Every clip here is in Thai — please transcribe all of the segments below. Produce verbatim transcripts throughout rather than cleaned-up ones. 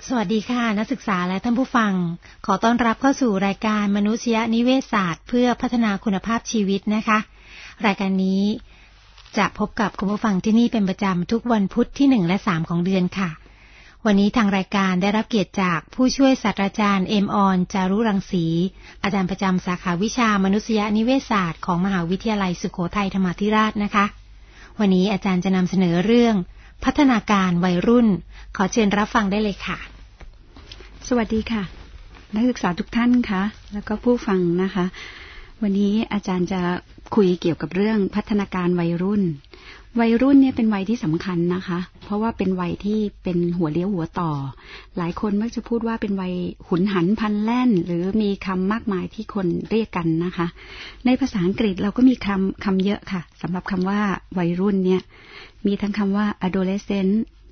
สวัสดีค่ะนักศึกษาและท่านผู้ฟังขอต้อนรับเข้าสู่รายการมนุษยนิเวศศาสตร์เพื่อพัฒนาคุณภาพชีวิตนะคะรายการนี้จะพบกับคุณผู้ฟังที่นี่เป็นประจำทุกวันพุธที่หนึ่งและสามของเดือนค่ะวันนี้ทางรายการได้รับเกียรติจากผู้ช่วยศาสตราจารย์เอมออนจารุรังสีอาจารย์ประจำสาขาวิชามนุษยนิเวศศาสตร์ของมหาวิทยาลัยสุโขทัยธรรมาธิราชนะคะวันนี้อาจารย์จะนำเสนอเรื่องพัฒนาการวัยรุ่นขอเชิญรับฟังได้เลยค่ะสวัสดีค่ะนักศึกษาทุกท่านค่ะแล้วก็ผู้ฟังนะคะวันนี้อาจารย์จะคุยเกี่ยวกับเรื่องพัฒนาการวัยรุ่นวัยรุ่นเนี่ยเป็นวัยที่สำคัญนะคะเพราะว่าเป็นวัยที่เป็นหัวเลี้ยวหัวต่อหลายคนมักจะพูดว่าเป็นวัยหุนหันพลันแล่นหรือมีคำมากมายที่คนเรียกกันนะคะในภาษาอังกฤษเราก็มีคำคำเยอะค่ะสำหรับคำว่าวัยรุ่นเนี่ยมีทั้งคำว่า adolescent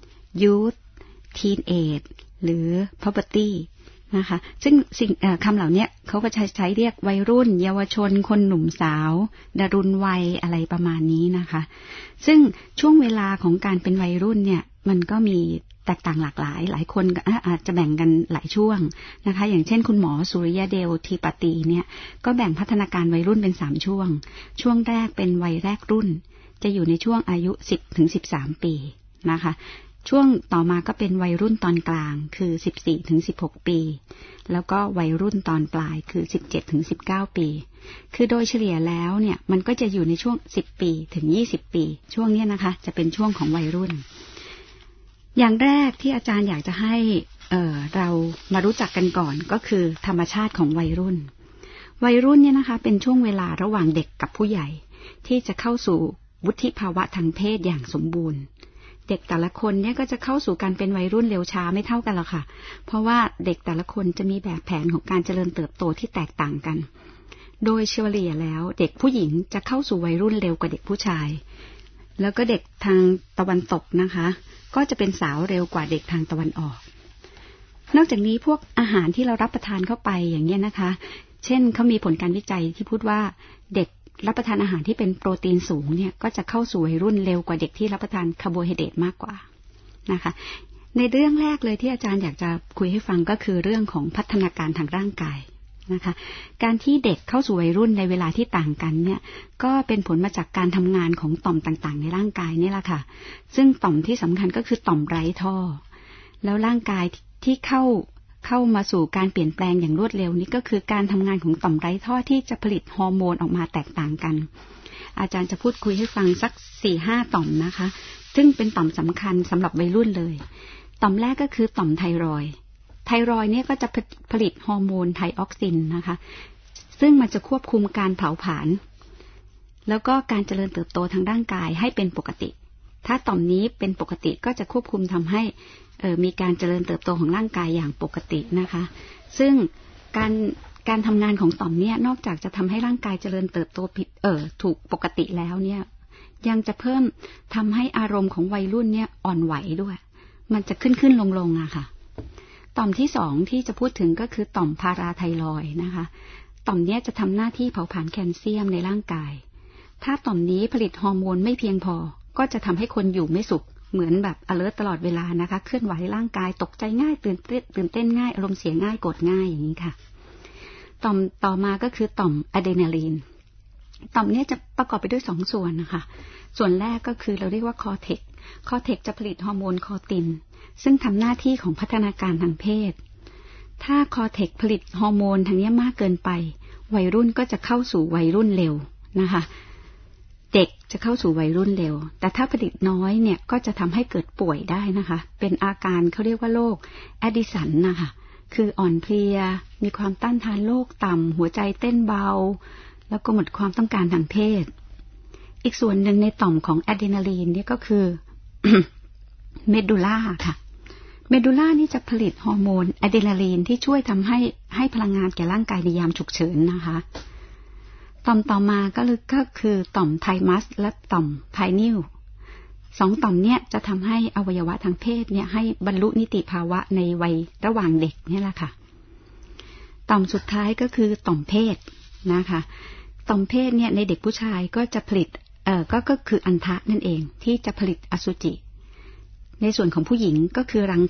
youth teenage หรือ puberty นะคะซึ่งสิ่งคำเหล่านี้เขาก็ใช้ใช้เรียกวัยรุ่นเยาวชนคนหนุ่มสาวดารุณวัยอะไรประมาณนี้นะคะซึ่งช่วงเวลาของการเป็นวัยรุ่นเนี่ยมันก็มีแตกต่างหลากหลายหลายคนอาจจะแบ่งกันหลายช่วงนะคะอย่างเช่นคุณหมอสุริยเดลทีปตีเนี่ยก็แบ่งพัฒนาการวัยรุ่นเป็นสามช่วงช่วงแรกเป็นวัยแรกรุ่นจะอยู่ในช่วงอายุ สิบถึงสิบสาม ปีนะคะช่วงต่อมาก็เป็นวัยรุ่นตอนกลางคือ สิบสี่ถึงสิบหก ปีแล้วก็วัยรุ่นตอนปลายคือ สิบเจ็ดถึงสิบเก้า ปีคือโดยเฉลี่ยแล้วเนี่ยมันก็จะอยู่ในช่วงสิบปีถึงยี่สิบปีช่วงนี้นะคะจะเป็นช่วงของวัยรุ่นอย่างแรกที่อาจารย์อยากจะให้เอ่อเรามารู้จักกันก่อนก็คือธรรมชาติของวัยรุ่นวัยรุ่นเนี่ยนะคะเป็นช่วงเวลาระหว่างเด็กกับผู้ใหญ่ที่จะเข้าสู่วุฒิภาวะทางเพศอย่างสมบูรณ์เด็กแต่ละคนเนี่ยก็จะเข้าสู่การเป็นวัยรุ่นเร็วช้าไม่เท่ากันหรอกค่ะเพราะว่าเด็กแต่ละคนจะมีแบบแผนของการเจริญเติบโตที่แตกต่างกันโดยเฉลี่ยแล้วเด็กผู้หญิงจะเข้าสู่วัยรุ่นเร็วกว่าเด็กผู้ชายแล้วก็เด็กทางตะวันตกนะคะก็จะเป็นสาวเร็วกว่าเด็กทางตะวันออกนอกจากนี้พวกอาหารที่เรารับประทานเข้าไปอย่างเงี้ยนะคะเช่นเขามีผลการวิจัยที่พูดว่าเด็กรับประทานอาหารที่เป็นโปรตีนสูงเนี่ยก็จะเข้าสู่วัยรุ่นเร็วกว่าเด็กที่รับประทานคาร์โบไฮเดรตมากกว่านะคะในเรื่องแรกเลยที่อาจารย์อยากจะคุยให้ฟังก็คือเรื่องของพัฒนาการทางร่างกายนะคะการที่เด็กเข้าสู่วัยรุ่นในเวลาที่ต่างกันเนี่ยก็เป็นผลมาจากการทำงานของต่อมต่างๆในร่างกายนี่แหละค่ะซึ่งต่อมที่สำคัญก็คือต่อมไร้ท่อแล้วร่างกายที่เข้าเข้ามาสู่การเปลี่ยนแปลงอย่างรวดเร็วนี้ก็คือการทำงานของต่อมไร้ท่อที่จะผลิตฮอร์โมนออกมาแตกต่างกันอาจารย์จะพูดคุยให้ฟังสัก สี่ห้า ต่อมนะคะซึ่งเป็นต่อมสำคัญสำหรับวัยรุ่นเลยต่อมแรกก็คือต่อมไทรอยด์ไทรอยด์เนี่ยก็จะผลิตฮอร์โมนไทออกซินนะคะซึ่งมันจะควบคุมการเผาผลาญแล้วก็การเจริญเติบโตทางร่างกายให้เป็นปกติถ้าต่อมนี้เป็นปกติก็จะควบคุมทำให้เอ่อมีการเจริญเติบโตของร่างกายอย่างปกตินะคะซึ่งการการทำงานของต่อมเนี่ยนอกจากจะทำให้ร่างกายเจริญเติบโตผิดเอ่อถูกปกติแล้วเนี่ยยังจะเพิ่มทำให้อารมณ์ของวัยรุ่นเนี่ยอ่อนไหวด้วยมันจะขึ้นขึ้นลงลงอะค่ะต่อมที่สองที่จะพูดถึงก็คือต่อมพาราไทรอยด์นะคะต่อมเนี้ยจะทำหน้าที่เผาผลาญแคลเซียมในร่างกายถ้าต่อมนี้ผลิตฮอร์โมนไม่เพียงพอก็จะทำให้คนอยู่ไม่สุขเหมือนแบบ alert ตลอดเวลานะคะเคลื่อนไหวร่างกายตกใจง่ายตื่นเต้นตื่นเต้นง่ายอารมณ์เสียง่ายโกรธง่ายอย่างนี้ค่ะต่อมต่อมาก็คือต่อมอะดรีนาลีนต่อมนี้จะประกอบไปด้วยสองส่วนนะคะส่วนแรกก็คือเราเรียกว่าคอเทกคอเทกจะผลิตฮอร์โมนคอตินซึ่งทำหน้าที่ของพัฒนาการทางเพศถ้าคอเทกผลิตฮอร์โมนทางนี้มากเกินไปวัยรุ่นก็จะเข้าสู่วัยรุ่นเร็วนะคะเด็กจะเข้าสู่วัยรุ่นเร็วแต่ถ้าผลิตน้อยเนี่ยก็จะทำให้เกิดป่วยได้นะคะเป็นอาการเขาเรียกว่าโรคแอดดิสันนะคะคืออ่อนเพลียมีความต้านทานโรคต่ำหัวใจเต้นเบาแล้วก็หมดความต้องการทางเพศอีกส่วนหนึ่งในต่อมของอะดรีนาลีนเนี่ยก็คือ เมดูล่าค่ะเมดูล่านี่จะผลิตฮอร์โมนอะดรีนาลีนที่ช่วยทำให้ให้พลังงานแก่ร่างกายในยามฉุกเฉินนะคะต่อมต่อมาก็คือก็คือต่อมไทมัสและต่อมไพนิลสองต่อมเนี่ยจะทำให้อวัยวะทางเพศเนี่ยให้บรรลุนิติภาวะในวัยระหว่างเด็กนี่แหละค่ะต่อมสุดท้ายก็คือต่อมเพศนะคะต่อมเพศเนี่ยในเด็กผู้ชายก็จะผลิตเอ่อก็ก็คืออัณฑะนั่นเองที่จะผลิตอสุจิในส่วนของผู้หญิงก็คือรังไข่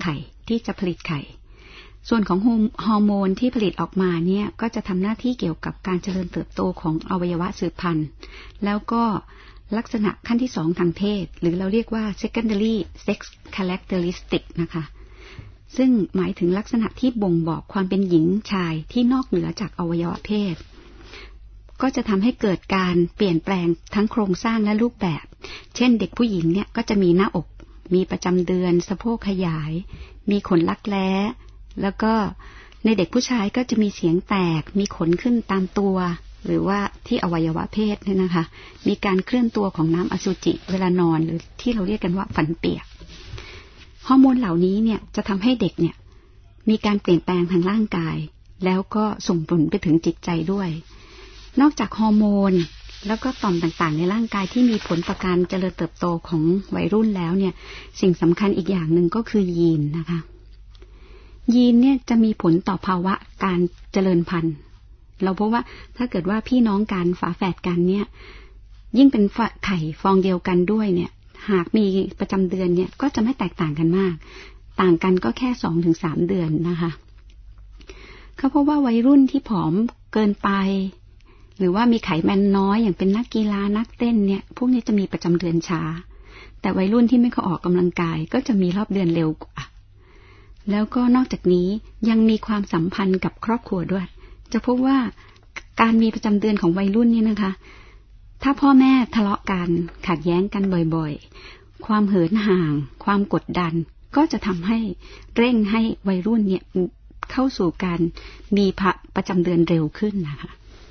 ที่จะผลิตไข่ส่วนของฮอร์โมนที่ผลิตออกมาเนี่ยก็จะทำหน้าที่เกี่ยวกับการเจริญเติบโตของอวัยวะสืบพันธุ์แล้วก็ลักษณะขั้นที่สองทางเพศหรือเราเรียกว่า secondary sex characteristic นะคะซึ่งหมายถึงลักษณะที่บ่งบอกความเป็นหญิงชายที่นอกเหนือจากอวัยวะเพศก็จะทำให้เกิดการเปลี่ยนแปลงทั้งโครงสร้างและรูปแบบเช่นเด็กผู้หญิงเนี่ยก็จะมีหน้าอกมีประจำเดือนสะโพกขยายมีขนรักแร้แล้วก็ในเด็กผู้ชายก็จะมีเสียงแตกมีขนขึ้นตามตัวหรือว่าที่อวัยวะเพศเนี่ยนะคะมีการเคลื่อนตัวของน้ำอสุจิเวลานอนหรือที่เราเรียกกันว่าฝันเปียกฮอร์โมนเหล่านี้เนี่ยจะทำให้เด็กเนี่ยมีการเปลี่ยนแปลงทางร่างกายแล้วก็ส่งผลไปถึงจิตใจด้วยนอกจากฮอร์โมนแล้วก็ต่อมต่างๆในร่างกายที่มีผลต่อการเจริญเติบโตของวัยรุ่นแล้วเนี่ยสิ่งสำคัญอีกอย่างหนึ่งก็คือยีนนะคะยีนเนี่ยจะมีผลต่อภาวะการเจริญพันธุ์เราพบว่าถ้าเกิดว่าพี่น้องกันฝาแฝดกันเนี่ยยิ่งเป็นไข่ฟองเดียวกันด้วยเนี่ยหากมีประจำเดือนเนี่ยก็จะไม่แตกต่างกันมากต่างกันก็แค่ สองถึงสาม เดือนนะคะเขาพบว่าวัยรุ่นที่ผอมเกินไปหรือว่ามีไขมันน้อยอย่างเป็นนักกีฬานักเต้นเนี่ยพวกนี้จะมีประจำเดือนช้าแต่วัยรุ่นที่ไม่ค่อยออกกำลังกายก็จะมีรอบเดือนเร็วกว่าแล้วก็นอกจากนี้ยังมีความสัมพันธ์กับครอบครัวด้วยจะพบว่าการมีประจำเดือนของวัยรุ่นนี่นะคะถ้าพ่อแม่ทะเลาะกันขัดแย้งกันบ่อยๆความเหินห่างความกดดันก็จะทำให้เร่งให้วัยรุ่นเนี่ยเข้าสู่การมีประจำเดือนเร็วขึ้นนะคะ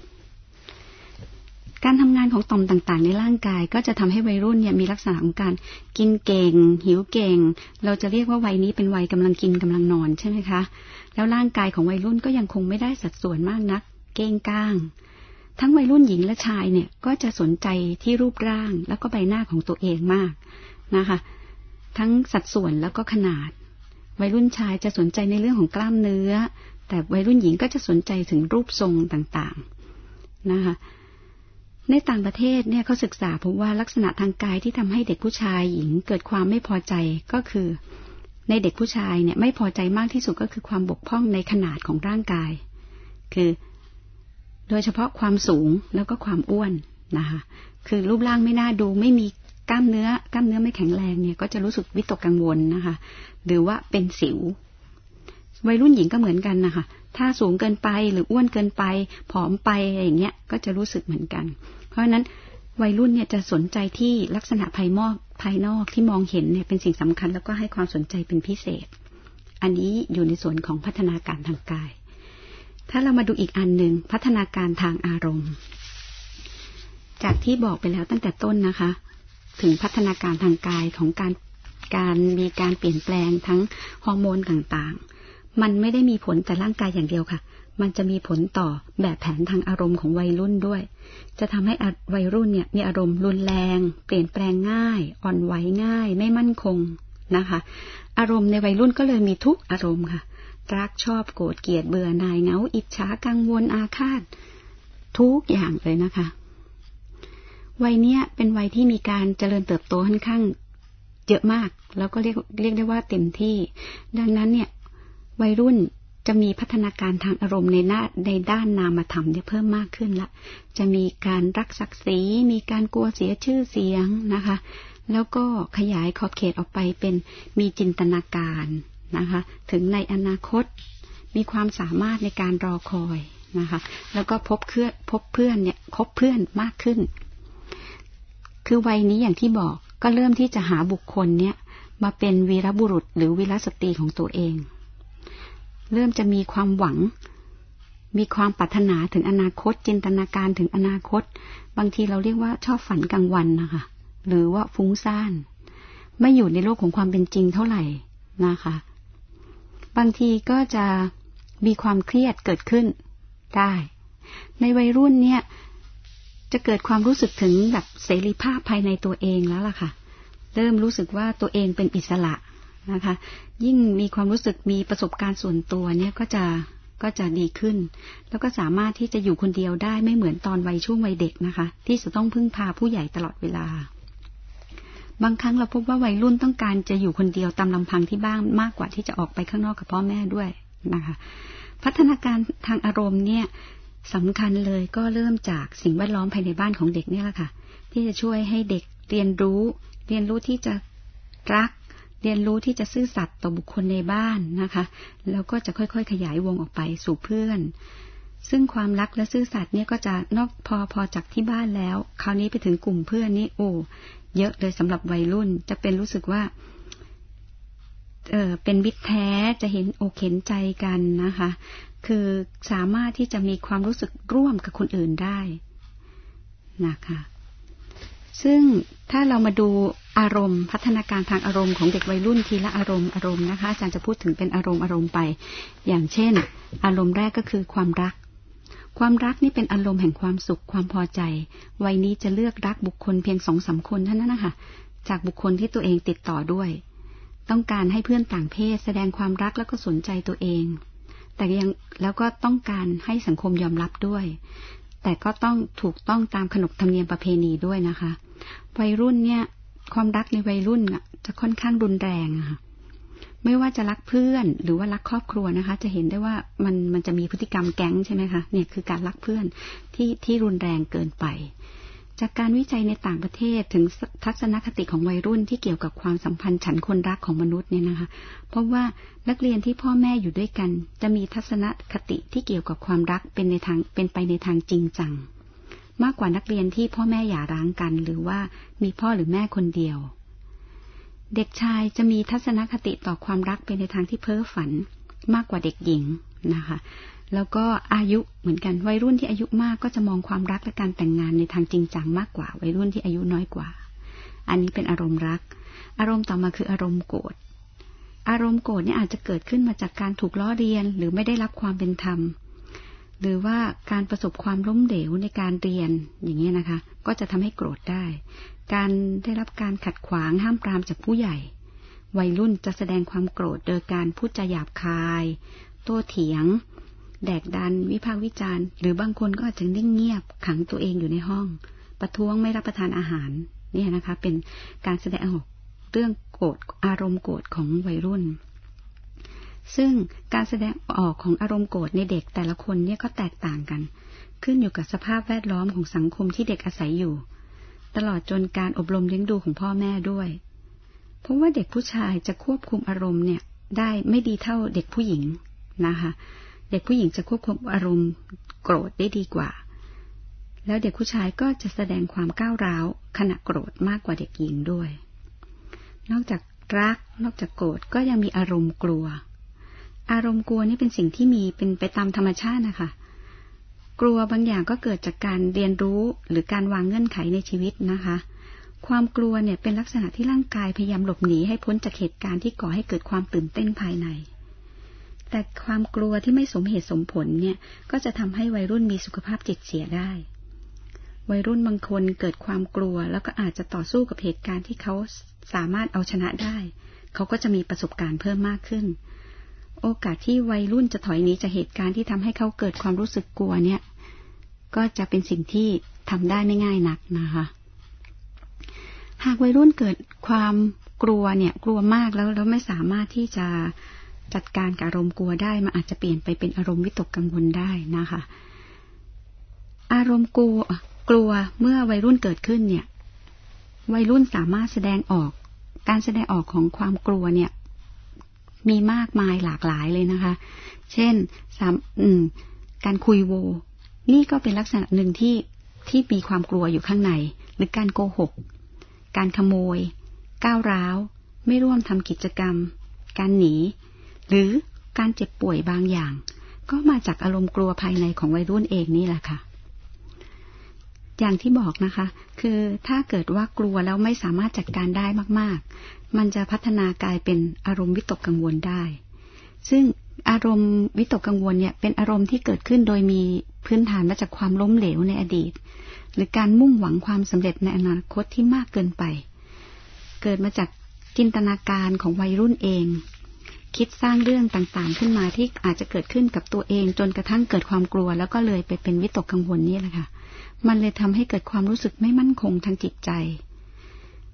การทำงานของต่อมต่างๆในร่างกายก็จะทำให้วัยรุ่นเนี่ยมีลักษณะของการกินเก่งหิวเก่งเราจะเรียกว่าวัยนี้เป็นวัยกำลังกินกำลังนอนใช่ไหมคะแล้วร่างกายของวัยรุ่นก็ยังคงไม่ได้สัดส่วนมากนักเก้งก้างทั้งวัยรุ่นหญิงและชายเนี่ยก็จะสนใจที่รูปร่างแล้วก็ใบหน้าของตัวเองมากนะคะทั้งสัดส่วนแล้วก็ขนาดวัยรุ่นชายจะสนใจในเรื่องของกล้ามเนื้อแต่วัยรุ่นหญิงก็จะสนใจถึงรูปทรงต่างๆนะคะในต่างประเทศเนี่ยเขาศึกษาพบว่าลักษณะทางกายที่ทำให้เด็กผู้ชายหญิงเกิดความไม่พอใจก็คือในเด็กผู้ชายเนี่ยไม่พอใจมากที่สุดก็คือความบกพร่องในขนาดของร่างกายคือโดยเฉพาะความสูงแล้วก็ความอ้วนนะคะคือรูปร่างไม่น่าดูไม่มีกล้ามเนื้อกล้ามเนื้อไม่แข็งแรงเนี่ยก็จะรู้สึกวิตกกังวลนะคะหรือว่าเป็นสิววัยรุ่นหญิงก็เหมือนกันนะคะถ้าสูงเกินไปหรืออ้วนเกินไปผอมไปอะไรอย่างเงี้ยก็จะรู้สึกเหมือนกันเพราะฉะนั้นวัยรุ่นเนี่ยจะสนใจที่ลักษณะภายนอกภายนอกที่มองเห็นเนี่ยเป็นสิ่งสำคัญแล้วก็ให้ความสนใจเป็นพิเศษอันนี้อยู่ในส่วนของพัฒนาการทางกายถ้าเรามาดูอีกอันหนึ่งพัฒนาการทางอารมณ์จากที่บอกไปแล้วตั้งแต่ต้นนะคะถึงพัฒนาการทางกายของการการมีการเปลี่ยนแปลงทั้งฮอร์โมนต่างๆมันไม่ได้มีผลแต่ร่างกายอย่างเดียวค่ะมันจะมีผลต่อแบบแผนทางอารมณ์ของวัยรุ่นด้วยจะทำให้วัยรุ่นเนี่ยมีอารมณ์รุนแรงเปลี่ยนแปลงง่ายอ่อนไหวง่ายไม่มั่นคงนะคะอารมณ์ในวัยรุ่นก็เลยมีทุกอารมณ์ค่ะรักชอบโกรธเกลียดเบื่อหน่ายเหงาอิจฉากังวลอาฆาตทุกอย่างเลยนะคะวัยเนี้ยเป็นวัยที่มีการเจริญเติบโตค่อนข้างเยอะมากแล้วก็เรียกเรียกได้ว่าเต็มที่ดังนั้นเนี่ยวัยรุ่นจะมีพัฒนาการทางอารมณ์ในหน้าในด้านนามธรรมเนี่ยเพิ่มมากขึ้นละจะมีการรักศักดิ์ศรีมีการกลัวเสียชื่อเสียงนะคะแล้วก็ขยายขอบเขตออกไปเป็นมีจินตนาการนะคะถึงในอนาคตมีความสามารถในการรอคอยนะคะแล้วก็พบเพื่อนพบเพื่อนเนี่ยคบเพื่อนมากขึ้นคือวัยนี้อย่างที่บอกก็เริ่มที่จะหาบุคคลเนี่ยมาเป็นวีรบุรุษหรือวีรสตรีของตัวเองเริ่มจะมีความหวังมีความปรารถนาถึงอนาคตจินตนาการถึงอนาคตบางทีเราเรียกว่าชอบฝันกลางวันนะคะหรือว่าฟุ้งซ่านไม่อยู่ในโลกของความเป็นจริงเท่าไหร่นะคะบางทีก็จะมีความเครียดเกิดขึ้นได้ในวัยรุ่นเนี่ยจะเกิดความรู้สึกถึงแบบเสรีภาพภายในตัวเองแล้วล่ะค่ะเริ่มรู้สึกว่าตัวเองเป็นอิสระนะคะยิ่งมีความรู้สึกมีประสบการณ์ส่วนตัวเนี่ยก็จะก็จะดีขึ้นแล้วก็สามารถที่จะอยู่คนเดียวได้ไม่เหมือนตอนวัยช่วงวัยเด็กนะคะที่จะต้องพึ่งพาผู้ใหญ่ตลอดเวลาบางครั้งเราพบว่าวัยรุ่นต้องการจะอยู่คนเดียวตามลำพังที่บ้านมากกว่าที่จะออกไปข้างนอกกับพ่อแม่ด้วยนะคะพัฒนาการทางอารมณ์เนี่ยสำคัญเลยก็เริ่มจากสิ่งแวดล้อมภายในบ้านของเด็กนี่แหละค่ะที่จะช่วยให้เด็กเรียนรู้เรียนรู้ที่จะรักเรียนรู้ที่จะซื่อสัตย์ต่อบุคคลในบ้านนะคะแล้วก็จะค่อยๆขยายวงออกไปสู่เพื่อนซึ่งความรักและซื่อสัตย์เนี่ยก็จะนอกพอพอจากที่บ้านแล้วคราวนี้ไปถึงกลุ่มเพื่อนนี่โอ้เยอะเลยสำหรับวัยรุ่นจะเป็นรู้สึกว่าเออเป็นมิตรแท้จะเห็นอกเห็นใจกันนะคะคือสามารถที่จะมีความรู้สึกร่วมกับคนอื่นได้นะคะซึ่งถ้าเรามาดูอารมณ์พัฒนาการทางอารมณ์ของเด็กวัยรุ่นทีละอารมณ์อารมณ์นะคะอาจารย์จะพูดถึงเป็นอารมณ์อารมณ์ไปอย่างเช่นอารมณ์แรกก็คือความรักความรักนี่เป็นอารมณ์แห่งความสุขความพอใจวัยนี้จะเลือกรักบุคคลเพียง สองสาม คนเท่านั้นนะคะจากบุคคลที่ตัวเองติดต่อด้วยต้องการให้เพื่อนต่างเพศแสดงความรักแล้วก็สนใจตัวเองแต่ยังแล้วก็ต้องการให้สังคมยอมรับด้วยแต่ก็ต้องถูกต้องตามขนบธรรมเนียมประเพณีด้วยนะคะวัยรุ่นเนี่ยความรักในวัยรุ่นจะค่อนข้างรุนแรงค่ะไม่ว่าจะรักเพื่อนหรือว่ารักครอบครัวนะคะจะเห็นได้ว่ามันมันจะมีพฤติกรรมแก๊งใช่ไหมคะเนี่ยคือการรักเพื่อนที่ที่รุนแรงเกินไปจากการวิจัยในต่างประเทศถึงทัศนคติของวัยรุ่นที่เกี่ยวกับความสัมพันธ์ฉันคนรักของมนุษย์เนี่ยนะคะเพราะว่านักเรียนที่พ่อแม่อยู่ด้วยกันจะมีทัศนคติที่เกี่ยวกับความรักเป็นในทางเป็นไปในทางจริงจังมากกว่านักเรียนที่พ่อแม่หย่าร้างกันหรือว่ามีพ่อหรือแม่คนเดียวเด็กชายจะมีทัศนคติต่อความรักเป็นในทางที่เพ้อฝันมากกว่าเด็กหญิงนะคะแล้วก็อายุเหมือนกันวัยรุ่นที่อายุมากก็จะมองความรักและการแต่งงานในทางจริงจังมากกว่าวัยรุ่นที่อายุน้อยกว่าอันนี้เป็นอารมณ์รักอารมณ์ต่อมาคืออารมณ์โกรธอารมณ์โกรธเนี่ยอาจจะเกิดขึ้นมาจากการถูกล้อเลียนหรือไม่ได้รับความเป็นธรรมหรือว่าการประสบความล้มเหลวในการเรียนอย่างนี้นะคะก็จะทำให้โกรธได้การได้รับการขัดขวางห้ามปรามจากผู้ใหญ่วัยรุ่นจะแสดงความโกรธโดยการพูดจาหยาบคายโต้เถียงแดกดันวิพากษ์วิจารณ์หรือบางคนก็อาจจะนิ่งเงียบขังตัวเองอยู่ในห้องประท้วงไม่รับประทานอาหารนี่นะคะเป็นการแสดงออกเรื่องโกรธอารมณ์โกรธของวัยรุ่นซึ่งการแสดงออกของอารมณ์โกรธในเด็กแต่ละคนเนี่ยก็แตกต่างกันขึ้นอยู่กับสภาพแวดล้อมของสังคมที่เด็กอาศัยอยู่ตลอดจนการอบรมเลี้ยงดูของพ่อแม่ด้วยเพราะว่าเด็กผู้ชายจะควบคุมอารมณ์เนี่ยได้ไม่ดีเท่าเด็กผู้หญิงนะคะเด็กผู้หญิงจะควบคุมอารมณ์โกรธได้ดีกว่าแล้วเด็กผู้ชายก็จะแสดงความก้าวร้าวขณะโกรธมากกว่าเด็กหญิงด้วยนอกจากรักนอกจากโกรธก็ยังมีอารมณ์กลัวอารมณ์กลัวนี่เป็นสิ่งที่มีเป็นไปตามธรรมชาตินะคะกลัวบางอย่างก็เกิดจากการเรียนรู้หรือการวางเงื่อนไขในชีวิตนะคะความกลัวเนี่ยเป็นลักษณะที่ร่างกายพยายามหลบหนีให้พ้นจากเหตุการณ์ที่ก่อให้เกิดความตื่นเต้นภายในแต่ความกลัวที่ไม่สมเหตุสมผลเนี่ยก็จะทำให้วัยรุ่นมีสุขภาพจิตเสียได้วัยรุ่นบางคนเกิดความกลัวแล้วก็อาจจะต่อสู้กับเหตุการณ์ที่เขาสามารถเอาชนะได้เขาก็จะมีประสบการณ์เพิ่มมากขึ้นโอกาสที่วัยรุ่นจะถอยหนีจากเหตุการณ์ที่ทำให้เขาเกิดความรู้สึกกลัวเนี่ยก็จะเป็นสิ่งที่ทำได้ไม่ง่ายนักนะคะหากวัยรุ่นเกิดความกลัวเนี่ยกลัวมากแล้วแล้วไม่สามารถที่จะจัดการกับอารมณ์กลัวได้มันอาจจะเปลี่ยนไปเป็นอารมณ์วิตกกังวลได้นะคะอารมณ์กลัวกลัวเมื่อวัยรุ่นเกิดขึ้นเนี่ยวัยรุ่นสามารถแสดงออกการแสดงออกของความกลัวเนี่ยมีมากมายหลากหลายเลยนะคะเช่นสามอืมการคุยโวนี่ก็เป็นลักษณะหนึ่งที่ที่มีความกลัวอยู่ข้างในหรือการโกหกการขโมยก้าวร้าวไม่ร่วมทำกิจกรรมการหนีหรือการเจ็บป่วยบางอย่างก็มาจากอารมณ์กลัวภายในของวัยรุ่นเองนี่แหละค่ะอย่างที่บอกนะคะคือถ้าเกิดว่ากลัวแล้วไม่สามารถจัดการได้มากๆมันจะพัฒนากลายเป็นอารมณ์วิตกกังวลได้ซึ่งอารมณ์วิตกกังวลเนี่ยเป็นอารมณ์ที่เกิดขึ้นโดยมีพื้นฐานมาจากความล้มเหลวในอดีตหรือการมุ่งหวังความสำเร็จในอนาคตที่มากเกินไปเกิดมาจากจินตนาการของวัยรุ่นเองคิดสร้างเรื่องต่างๆขึ้นมาที่อาจจะเกิดขึ้นกับตัวเองจนกระทั่งเกิดความกลัวแล้วก็เลยไปเป็นวิตกกังวลนี่แหละค่ะมันเลยทำให้เกิดความรู้สึกไม่มั่นคงทางจิตใจ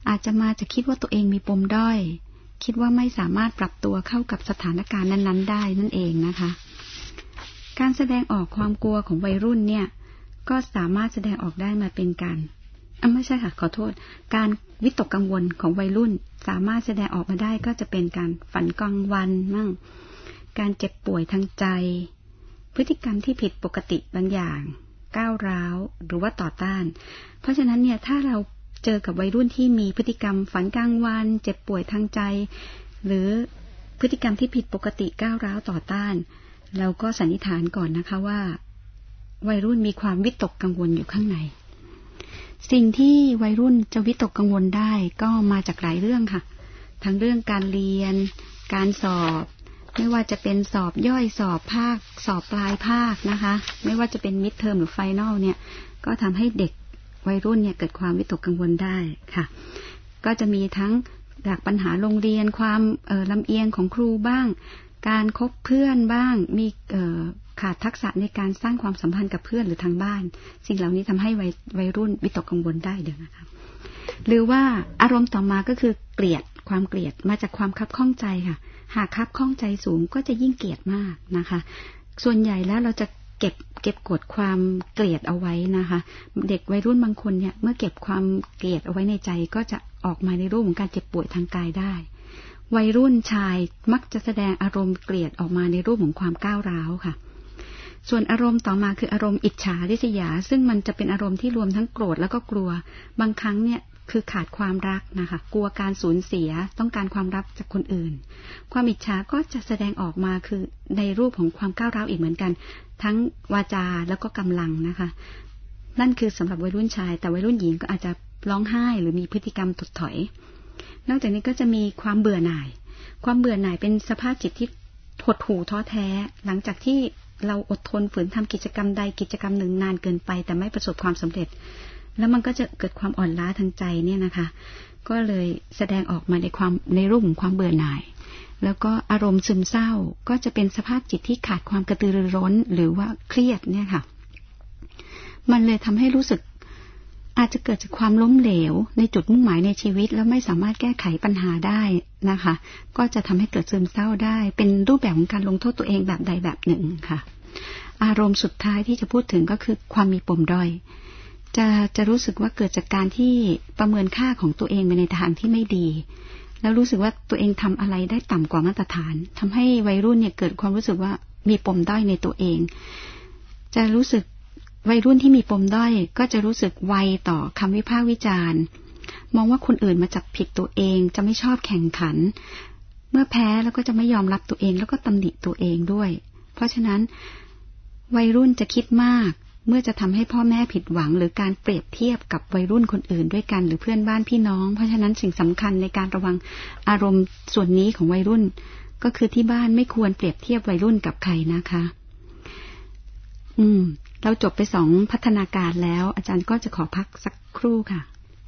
อาจจะมาจะคิดว่าตัวเองมีปมด้อยคิดว่าไม่สามารถปรับตัวเข้ากับสถานการณ์นั้นๆได้นั่นเองนะคะการแสดงออกความกลัวของวัยรุ่นเนี่ยก็สามารถแสดงออกได้มาเป็นการอ่ะไม่ใช่ค่ะขอโทษการวิตกกังวลของวัยรุ่นสามารถแสดงออกมาได้ก็จะเป็นการฝันกลางวันมั่งการเจ็บป่วยทางใจพฤติกรรมที่ผิดปกติบางอย่างก้าวร้าวหรือว่าต่อต้านเพราะฉะนั้นเนี่ยถ้าเราเจอกับวัยรุ่นที่มีพฤติกรรมฝันกลางวันเจ็บป่วยทางใจหรือพฤติกรรมที่ผิดปกติก้าวร้าวต่อต้านเราก็สันนิษฐานก่อนนะคะว่าวัยรุ่นมีความวิตกกังวลอยู่ข้างในสิ่งที่วัยรุ่นจะวิตกกังวลได้ก็มาจากหลายเรื่องค่ะทั้งเรื่องการเรียนการสอบไม่ว่าจะเป็นสอบย่อยสอบภาคสอบปลายภาคนะคะไม่ว่าจะเป็นมิดเทอมหรือไฟนอลเนี่ยก็ทำให้เด็กวัยรุ่นเนี่ยเกิดความวิตกกังวลได้ค่ะก็จะมีทั้งจากปัญหาโรงเรียนความเอ่อลำเอียงของครูบ้างการคบเพื่อนบ้างมีเอ่อขาดทักษะในการสร้างความสัมพันธ์กับเพื่อนหรือทางบ้านสิ่งเหล่านี้ทำให้วัยวัยรุ่นวิตกกังวลได้เดี๋ยวนะคะหรือว่าอารมณ์ต่อมาก็คือเกลียดความเกลียดมาจากความคับข้องใจค่ะหากคับข้องใจสูงก็จะยิ่งเกลียดมากนะคะส่วนใหญ่แล้วเราจะเก็บเก็บกดความเกลียดเอาไว้นะคะเด็กวัยรุ่นบางคนเนี่ยเมื่อเก็บความเกลียดเอาไว้ในใจก็จะออกมาในรูปของการเจ็บป่วยทางกายได้วัยรุ่นชายมักจะแสดงอารมณ์เกลียดออกมาในรูปของความก้าวร้าวค่ะส่วนอารมณ์ต่อมาคืออารมณ์อิจฉาริษยาซึ่งมันจะเป็นอารมณ์ที่รวมทั้งโกรธแล้วก็กลัวบางครั้งเนี่ยคือขาดความรักนะคะกลัวการสูญเสียต้องการความรักจากคนอื่นความอิจฉาก็จะแสดงออกมาคือในรูปของความก้าวร้าวอีกเหมือนกันทั้งวาจาแล้วก็กำลังนะคะนั่นคือสำหรับวัยรุ่นชายแต่วัยรุ่นหญิงก็อาจจะร้องไห้หรือมีพฤติกรรมถดถอยนอกจากนี้ก็จะมีความเบื่อหน่ายความเบื่อหน่ายเป็นสภาพจิตที่หดหู่ท้อแท้หลังจากที่เราอดทนฝืนทำกิจกรรมใดกิจกรรมหนึ่งนานเกินไปแต่ไม่ประสบความสำเร็จแล้วมันก็จะเกิดความอ่อนล้าทางใจเนี่ยนะคะก็เลยแสดงออกมาในความในรูปของความเบื่อหน่ายแล้วก็อารมณ์ซึมเศร้าก็จะเป็นสภาพจิตที่ขาดความกระตือรือร้นหรือว่าเครียดเนี่ยค่ะมันเลยทำให้รู้สึกอาจจะเกิดจากความล้มเหลวในจุดมุ่งหมายในชีวิตแล้วไม่สามารถแก้ไขปัญหาได้นะคะก็จะทำให้เกิดซึมเศร้าได้เป็นรูปแบบของการลงโทษตัวเองแบบใดแบบหนึ่งค่ะอารมณ์สุดท้ายที่จะพูดถึงก็คือความมีปมด้อยจะจะรู้สึกว่าเกิดจากการที่ประเมินค่าของตัวเองไปในทางที่ไม่ดีแล้วรู้สึกว่าตัวเองทำอะไรได้ต่ำกว่ามาตรฐานทำให้วัยรุ่นเนี่ยเกิดความรู้สึกว่ามีปมด้อยในตัวเองจะรู้สึกวัยรุ่นที่มีปมด้อยก็จะรู้สึกไวต่อคำวิพากษ์วิจารณ์มองว่าคนอื่นมาจับผิดตัวเองจะไม่ชอบแข่งขันเมื่อแพ้แล้วก็จะไม่ยอมรับตัวเองแล้วก็ตำหนิตัวเองด้วยเพราะฉะนั้นวัยรุ่นจะคิดมากเมื่อจะทำให้พ่อแม่ผิดหวังหรือการเปรียบเทียบกับวัยรุ่นคนอื่นด้วยกันหรือเพื่อนบ้านพี่น้องเพราะฉะนั้นสิ่งสำคัญในการระวังอารมณ์ส่วนนี้ของวัยรุ่นก็คือที่บ้านไม่ควรเปรียบเทียบวัยรุ่นกับใครนะคะอืมเราจบไปสองพัฒนาการแล้วอาจารย์ก็จะขอพักสักครู่ค่ะ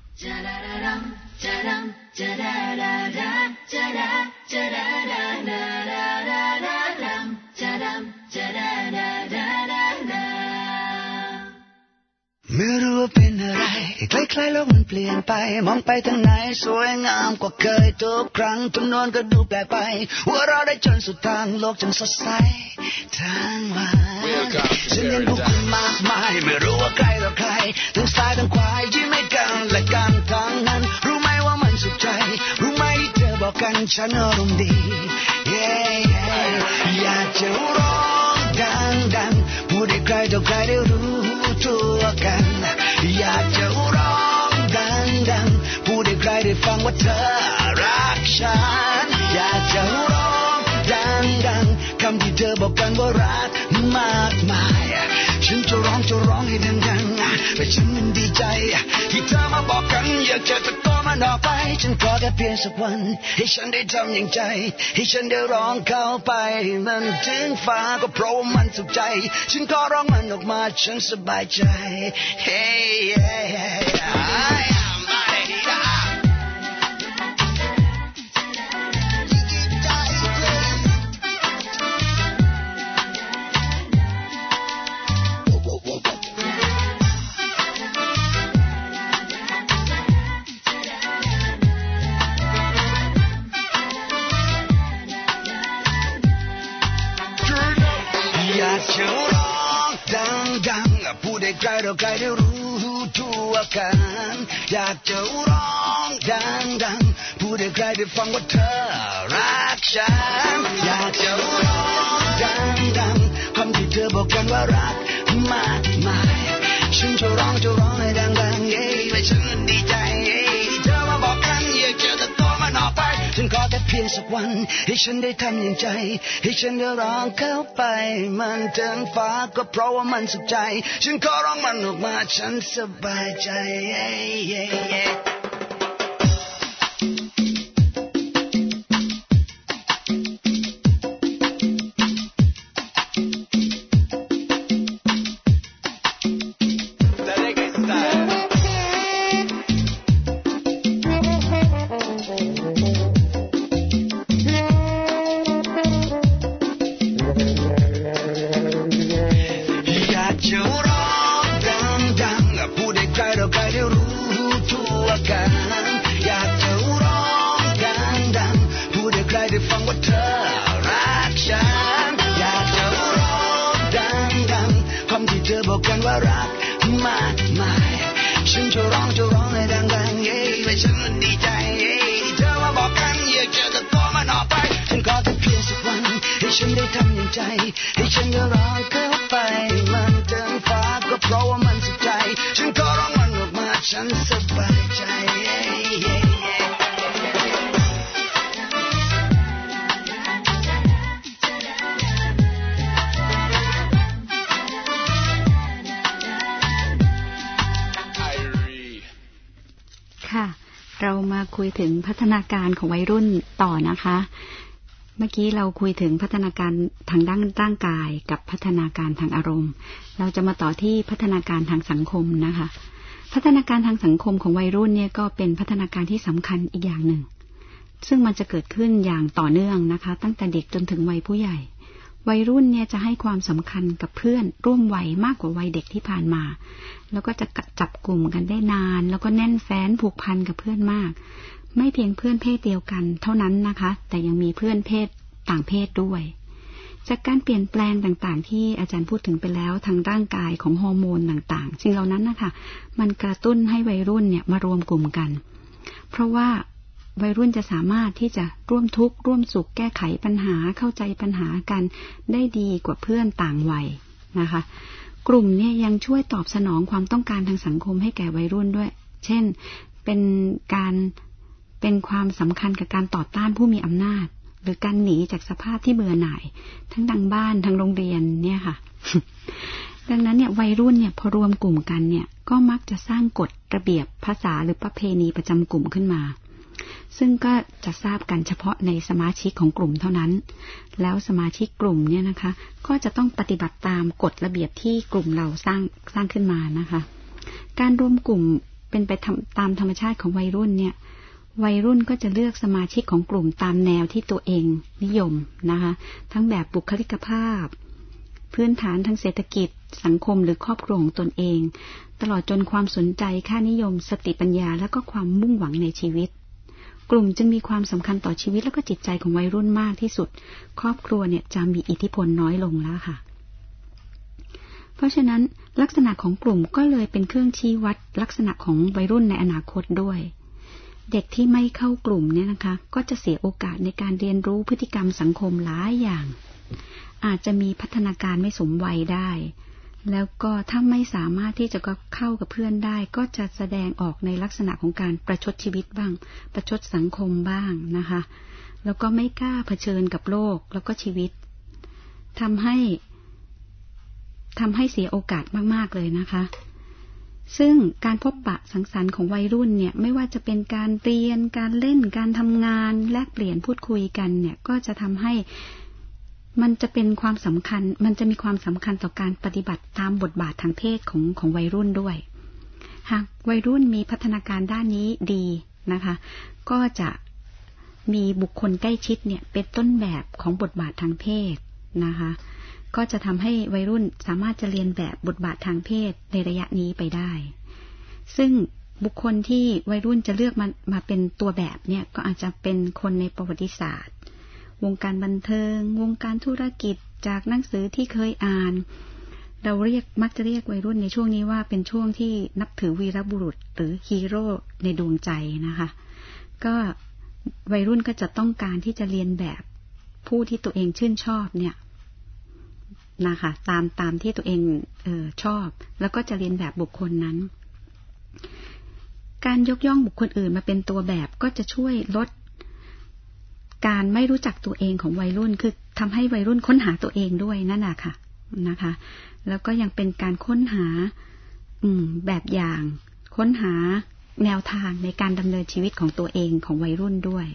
ไม่รู้ว่าเป็นอะไรคล้ายๆโลกมันเปลี่ยนไปมองไปทางไหนสวยงามกว่าเคยทุกครั้งจำนวนก็ดูแปลกไปว่าเราได้จนสุดทางโลกจึงสดใสทั้งวันฉันเห็นผู้คนมากมายไม่รู้ว่าใครต่อใครทั้งซ้ายทั้งขวายิ้มให้กันและกันทั้งนั้นรู้ไหมว่ามันสุขใจรู้ไหมที่เธอบอกกันฉันอารมณ์ดี yeah, yeah. อยากจะร้องดังๆพูดให้ใครต่อใครได้รู้ตัวกันอยากจะร้องดังๆพูดให้ใครได้ฟังว่าเธอรักฉันอยากจะร้องดังๆคำที่เธอบอกกันว่ารักมากมายฉันจะร้องจะร้องให้ดังๆแต่ฉันมันดีใจที่เธอมาบอกกันอยากจะตะโกนมันออกไปฉันขอแค่เพียงสักวันให้ฉันได้ทำอย่างใจให้ฉันได้ร้องเข้าไปมันถึงฟ้าก็เพราะว่ามันสุขใจฉันขอร้องมันออกมาฉันสบายใจ hey yeah, yeah. เให้ใครต่อใครได้รู้ทั่วกันอยากจะร้องดังๆพูดให้ใครได้ฟังว่าเธอรักฉันอยากจะร้องดังๆคำที่เธอบอกกันว่ารักมากมายฉันจะร้องจะร้องให้ดังๆเย้ให้ฉันดีใจเย้ที่เธอมาบอกกันอยากจะตะโกนมันออกไปฉันขอแค่เพียงสักวันให้ฉันได้ทำอย่างใจให้ฉันได้ร้องเข้าไปมันถึงฟ้าก็เพราะว่ามันสุขใจฉันขอร้องมันออกมาฉันสบายใจเย้เย้เย้ฉันได้ทำอย่างใจให้ฉันได้ร้องเข้าไปมันถึงฟ้าก็เพราะว่ามันสุขใจฉันขอร้องมันออกมาฉันสบายใจค่ะเรามาคุยถึงพัฒนาการของวัยรุ่นต่อนะคะเมื่อกี้เราคุยถึงพัฒนาการทางด้านร่างกายกับพัฒนาการทางอารมณ์เราจะมาต่อที่พัฒนาการทางสังคมนะคะพัฒนาการทางสังคมของวัยรุ่นเนี่ยก็เป็นพัฒนาการที่สำคัญอีกอย่างหนึ่งซึ่งมันจะเกิดขึ้นอย่างต่อเนื่องนะคะตั้งแต่เด็กจนถึงวัยผู้ใหญ่วัยรุ่นเนี่ยจะให้ความสำคัญกับเพื่อนร่วมวัยมากกว่าวัยเด็กที่ผ่านมาแล้วก็จะจับกลุ่มกันได้นานแล้วก็แน่นแฟ้นผูกพันกับเพื่อนมากไม่เพียงเพื่อนเพศเดียวกันเท่านั้นนะคะแต่ยังมีเพื่อนเพศต่างเพศด้วยจากการเปลี่ยนแปลงต่างๆที่อาจารย์พูดถึงไปแล้วทางร่างกายของฮอร์โมนต่างๆสิ่งเหล่านั้นนะคะมันกระตุ้นให้วัยรุ่นเนี่ยมารวมกลุ่มกันเพราะว่าวัยรุ่นจะสามารถที่จะร่วมทุกข์ร่วมสุขแก้ไขปัญหาเข้าใจปัญหากันได้ดีกว่าเพื่อนต่างวัยนะคะกลุ่มเนี่ยยังช่วยตอบสนองความต้องการทางสังคมให้แก่วัยรุ่นด้วยเช่นเป็นการเป็นความสำคัญกับการต่อต้านผู้มีอำนาจหรือการหนีจากสภาพที่เบื่อหน่ายทั้งทางบ้านทางโรงเรียนเนี่ยค่ะ ดังนั้นเนี่ยวัยรุ่นเนี่ยพอรวมกลุ่มกันเนี่ยก็มักจะสร้างกฎระเบียบภาษาหรือประเพณีประจำกลุ่มขึ้นมาซึ่งก็จะทราบกันเฉพาะในสมาชิกของกลุ่มเท่านั้นแล้วสมาชิกกลุ่มเนี่ยนะคะก็จะต้องปฏิบัติตามกฎระเบียบที่กลุ่มเราสร้างสร้างขึ้นมานะคะการรวมกลุ่มเป็นไปตามธรรมชาติของวัยรุ่นเนี่ยวัยรุ่นก็จะเลือกสมาชิกของกลุ่มตามแนวที่ตัวเองนิยมนะคะทั้งแบบบุคลิกภาพพื้นฐานทางเศรษฐกิจสังคมหรือครอบครัวของตนเองตลอดจนความสนใจค่านิยมสติปัญญาและก็ความมุ่งหวังในชีวิตกลุ่มจึงมีความสำคัญต่อชีวิตและก็จิตใจของวัยรุ่นมากที่สุดครอบครัวเนี่ยจะมีอิทธิพลน้อยลงแล้วค่ะเพราะฉะนั้นลักษณะของกลุ่มก็เลยเป็นเครื่องชี้วัดลักษณะของวัยรุ่นในอนาคตด้วยเด็กที่ไม่เข้ากลุ่มเนี่ยนะคะก็จะเสียโอกาสในการเรียนรู้พฤติกรรมสังคมหลายอย่างอาจจะมีพัฒนาการไม่สมวัยได้แล้วก็ถ้าไม่สามารถที่จะเข้ากับเพื่อนได้ก็จะแสดงออกในลักษณะของการประชดชีวิตบ้างประชดสังคมบ้างนะคะแล้วก็ไม่กล้าเผชิญกับโลกแล้วก็ชีวิตทำให้ทำให้เสียโอกาสมากๆเลยนะคะซึ่งการพบปะสังสรรค์ของวัยรุ่นเนี่ยไม่ว่าจะเป็นการเรียนการเล่นการทำงานแลกเปลี่ยนพูดคุยกันเนี่ยก็จะทำให้มันจะเป็นความสำคัญมันจะมีความสำคัญต่อการปฏิบัติตามบทบาททางเพศของของวัยรุ่นด้วยหากวัยรุ่นมีพัฒนาการด้านนี้ดีนะคะก็จะมีบุคคลใกล้ชิดเนี่ยเป็นต้นแบบของบทบาททางเพศนะคะก็จะทำให้วัยรุ่นสามารถจะเรียนแบบบทบาททางเพศในระยะนี้ไปได้ซึ่งบุคคลที่วัยรุ่นจะเลือกมามาเป็นตัวแบบเนี่ยก็อาจจะเป็นคนในประวัติศาสตร์วงการบันเทิงวงการธุรกิจจากหนังสือที่เคยอ่านเราเรียกมักจะเรียกวัยรุ่นในช่วงนี้ว่าเป็นช่วงที่นับถือวีรบุรุษหรือฮีโร่ในดวงใจนะคะก็วัยรุ่นก็จะต้องการที่จะเรียนแบบผู้ที่ตัวเองชื่นชอบเนี่ยนะคะตามตามที่ตัวเองเอ่อชอบแล้วก็จะเรียนแบบบุคคลนั้นการยกย่องบุคคลอื่นมาเป็นตัวแบบก็จะช่วยลดการไม่รู้จักตัวเองของวัยรุ่นคือทำให้วัยรุ่นค้นหาตัวเองด้วยนั่นแหละค่ะนะคะแล้วก็ยังเป็นการค้นหาอืมแบบอย่างค้นหาแนวทางในการดำเนินชีวิตของตัวเองของวัยรุ่นด้วย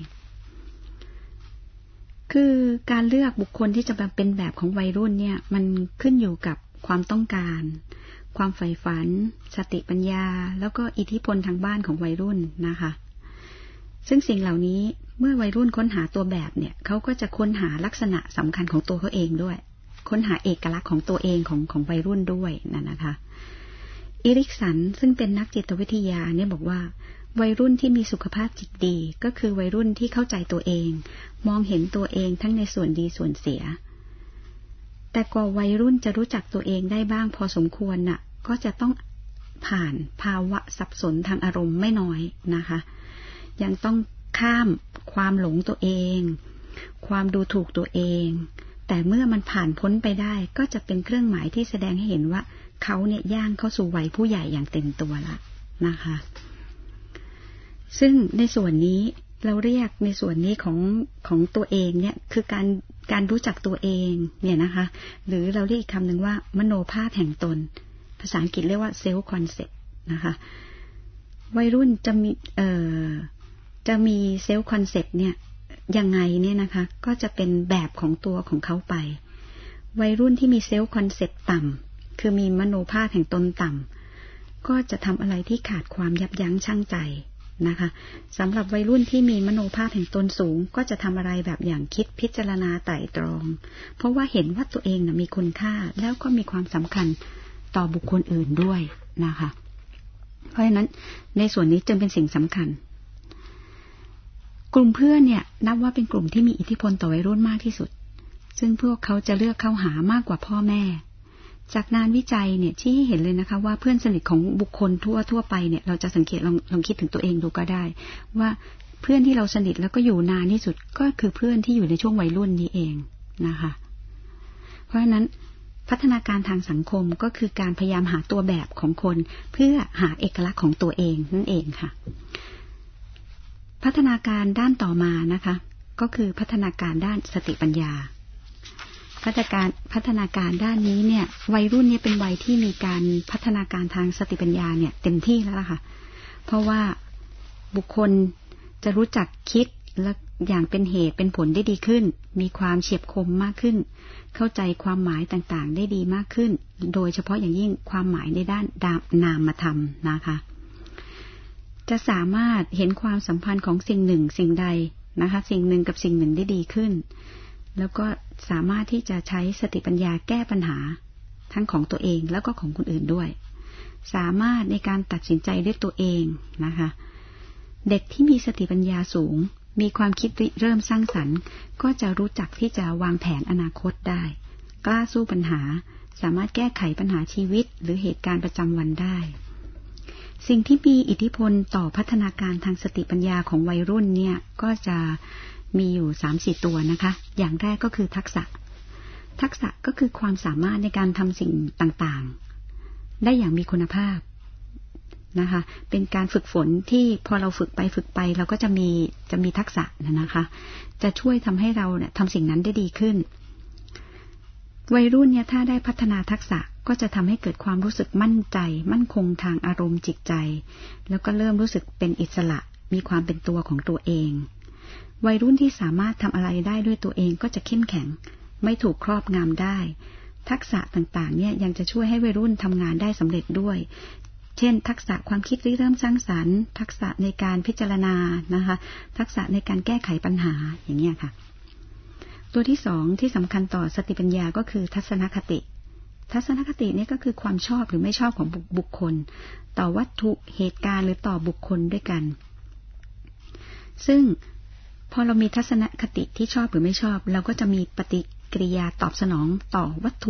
คือการเลือกบุคคลที่จะมาเป็นแบบของวัยรุ่นเนี่ยมันขึ้นอยู่กับความต้องการความใฝ่ฝันสติปัญญาแล้วก็อิทธิพลทางบ้านของวัยรุ่นนะคะซึ่งสิ่งเหล่านี้เมื่อวัยรุ่นค้นหาตัวแบบเนี่ยเขาก็จะค้นหาลักษณะสำคัญของตัวเขาเองด้วยค้นหาเอกลักษณ์ของตัวเองของของวัยรุ่นด้วยนั่นนะคะอิริกสันซึ่งเป็นนักจิตวิทยาเนี่ยบอกว่าวัยรุ่นที่มีสุขภาพจิตดีก็คือวัยรุ่นที่เข้าใจตัวเองมองเห็นตัวเองทั้งในส่วนดีส่วนเสียแต่กว่าวัยรุ่นจะรู้จักตัวเองได้บ้างพอสมควรน่ะก็จะต้องผ่านภาวะสับสนทางอารมณ์ไม่น้อยนะคะยังต้องข้ามความหลงตัวเองความดูถูกตัวเองแต่เมื่อมันผ่านพ้นไปได้ก็จะเป็นเครื่องหมายที่แสดงให้เห็นว่าเขาเนี่ยย่างเข้าสู่วัยผู้ใหญ่อย่างเต็มตัวละนะคะซึ่งในส่วนนี้เราเรียกในส่วนนี้ของของตัวเองเนี่ยคือการการรู้จักตัวเองเนี่ยนะคะหรือเราเรียกอีกคำหนึ่งว่ามโนภาพแห่งตนภาษาอังกฤษเรียกว่าเซลฟ์คอนเซ็ปต์นะคะวัยรุ่นจะมีเอ่อจะมีเซลฟ์คอนเซ็ปต์เนี่ยยังไงเนี่ยนะคะก็จะเป็นแบบของตัวของเขาไปวัยรุ่นที่มีเซลฟ์คอนเซ็ปต์ต่ำคือมีมโนภาพแห่งตนต่ำก็จะทำอะไรที่ขาดความยับยั้งชั่งใจนะคะสำหรับวัยรุ่นที่มีมโนภาพแห่งตนสูงก็จะทำอะไรแบบอย่างคิดพิจารณาไตร่ตรองเพราะว่าเห็นว่าตัวเองนะมีคุณค่าแล้วก็มีความสำคัญต่อบุคคลอื่นด้วยนะคะเพราะฉะนั้นในส่วนนี้จึงเป็นสิ่งสำคัญกลุ่มเพื่อนเนี่ยนับว่าเป็นกลุ่มที่มีอิทธิพลต่อวัยรุ่นมากที่สุดซึ่งพวกเขาจะเลือกเข้าหามากกว่าพ่อแม่จากงานวิจัยเนี่ยที่เห็นเลยนะคะว่าเพื่อนสนิทของบุคคลทั่วทั่วไปเนี่ยเราจะสังเกตลองลองคิดถึงตัวเองดูก็ได้ว่าเพื่อนที่เราสนิทแล้วก็อยู่นานที่สุดก็คือเพื่อนที่อยู่ในช่วงวัยรุ่นนี้เองนะคะเพราะฉะนั้นพัฒนาการทางสังคมก็คือการพยายามหาตัวแบบของคนเพื่อหาเอกลักษณ์ของตัวเองนั่นเองค่ะพัฒนาการด้านต่อมานะคะก็คือพัฒนาการด้านสติปัญญาพัฒนาการพัฒนาการด้านนี้เนี่ยวัยรุ่นเนี่ยเป็นวัยที่มีการพัฒนาการทางสติปัญญาเนี่ยเต็มที่แล้วล่ะค่ะเพราะว่าบุคคลจะรู้จักคิดและอย่างเป็นเหตุเป็นผลได้ดีขึ้นมีความเฉียบคมมากขึ้นเข้าใจความหมายต่างๆได้ดีมากขึ้นโดยเฉพาะอย่างยิ่งความหมายในด้านนามธรรมนะคะจะสามารถเห็นความสัมพันธ์ของสิ่งหนึ่งสิ่งใดนะคะสิ่งหนึ่งกับสิ่งหนึ่งได้ดีขึ้นแล้วก็สามารถที่จะใช้สติปัญญาแก้ปัญหาทั้งของตัวเองแล้วก็ของคนอื่นด้วยสามารถในการตัดสินใจด้วยตัวเองนะคะเด็กที่มีสติปัญญาสูงมีความคิดริเริ่มสร้างสรรค์ก็จะรู้จักที่จะวางแผนอนาคตได้กล้าสู้ปัญหาสามารถแก้ไขปัญหาชีวิตหรือเหตุการณ์ประจำวันได้สิ่งที่มีอิทธิพลต่อพัฒนาการทางสติปัญญาของวัยรุ่นเนี่ยก็จะมีอยู่ สามสี่ ตัวนะคะอย่างแรกก็คือทักษะทักษะก็คือความสามารถในการทำสิ่งต่างๆได้อย่างมีคุณภาพนะคะเป็นการฝึกฝนที่พอเราฝึกไปฝึกไปเราก็จะมีจะมีทักษะนะคะจะช่วยทำให้เราเนี่ยทำสิ่งนั้นได้ดีขึ้นวัยรุ่นเนี่ยถ้าได้พัฒนาทักษะก็จะทำให้เกิดความรู้สึกมั่นใจมั่นคงทางอารมณ์จิตใจแล้วก็เริ่มรู้สึกเป็นอิสระมีความเป็นตัวของตัวเองวัยรุ่นที่สามารถทำอะไรได้ด้วยตัวเองก็จะเข้มแข็งไม่ถูกครอบงำได้ทักษะต่างๆเนี่ยยังจะช่วยให้วัยรุ่นทำงานได้สำเร็จด้วยเช่นทักษะความคิดริเริ่มสร้างสรรค์ทักษะในการพิจารณานะคะทักษะในการแก้ไขปัญหาอย่างนี้ค่ะตัวที่สองที่สำคัญต่อสติปัญญาก็คือทัศนคติทัศนคตินี่ก็คือความชอบหรือไม่ชอบของบุคคลต่อวัตถุเหตุการณ์หรือต่อบุคคลด้วยกันซึ่งพอเรามีทัศนคติที่ชอบหรือไม่ชอบเราก็จะมีปฏิกิริยาตอบสนองต่อวัตถุ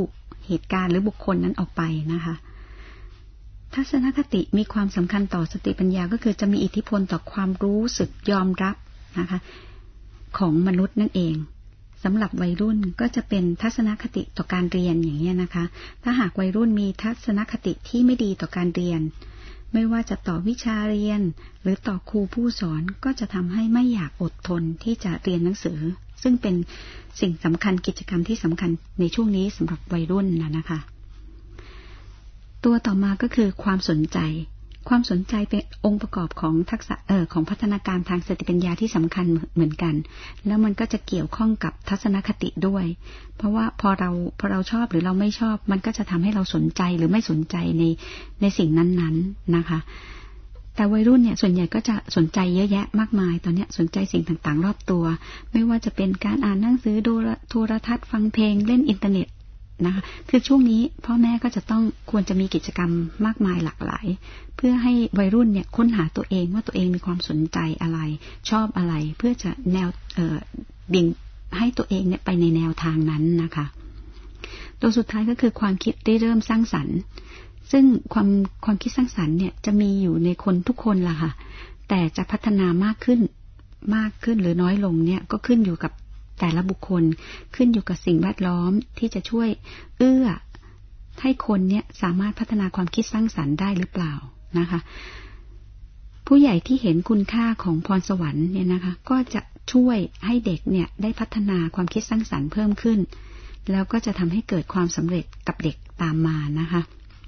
เหตุการณ์หรือบุคคลนั้นออกไปนะคะทัศนคติมีความสำคัญต่อสติปัญญาก็คือจะมีอิทธิพลต่อความรู้สึกยอมรับนะคะของมนุษย์นั่นเองสำหรับวัยรุ่นก็จะเป็นทัศนคติต่อการเรียนอย่างนี้นะคะถ้าหากวัยรุ่นมีทัศนคติที่ไม่ดีต่อการเรียนไม่ว่าจะต่อวิชาเรียนหรือต่อครูผู้สอนก็จะทำให้ไม่อยากอดทนที่จะเรียนหนังสือซึ่งเป็นสิ่งสำคัญกิจกรรมที่สำคัญในช่วงนี้สำหรับวัยรุ่นนะนะคะตัวต่อมาก็คือความสนใจความสนใจเป็นองค์ประกอบของทักษะเอ่อของพัฒนาการทางสติปัญญาที่สำคัญเหมือนกันแล้วมันก็จะเกี่ยวข้องกับทัศนคติด้วยเพราะว่าพอเราพอเราชอบหรือเราไม่ชอบมันก็จะทำให้เราสนใจหรือไม่สนใจในในสิ่งนั้นๆนะคะแต่วัยรุ่นเนี่ยส่วนใหญ่ก็จะสนใจเยอะแยะมากมายตอนนี้สนใจสิ่งต่างๆรอบตัวไม่ว่าจะเป็นการอ่านหนังสือดูโทรทัศน์ฟังเพลงเล่นอินเทอร์เน็ตนะคะคือช่วงนี้พ่อแม่ก็จะต้องควรจะมีกิจกรรมมากมายหลากหลายเพื่อให้วัยรุ่นเนี่ยค้นหาตัวเองว่าตัวเองมีความสนใจอะไรชอบอะไรเพื่อจะแนวเอ่อดิ่งให้ตัวเองเนี่ยไปในแนวทางนั้นนะคะตัวสุดท้ายก็คือความคิดได้เริ่มสร้างสรรค์ซึ่งความความคิดสร้างสรรค์เนี่ยจะมีอยู่ในคนทุกคนล่ะค่ะแต่จะพัฒนามากขึ้นมากขึ้นหรือน้อยลงเนี่ยก็ขึ้นอยู่กับแต่ละบุคคลขึ้นอยู่กับสิ่งแวดล้อมที่จะช่วยเอื้อให้คนเนี่ยสามารถพัฒนาความคิดสร้างสรรค์ได้หรือเปล่านะคะผู้ใหญ่ที่เห็นคุณค่าของพรสวรรค์เนี่ยนะคะก็จะช่วยให้เด็กเนี่ยได้พัฒนาความคิดสร้างสรรค์เพิ่มขึ้นแล้วก็จะทำให้เกิดความสำเร็จกับเด็กตามมานะคะ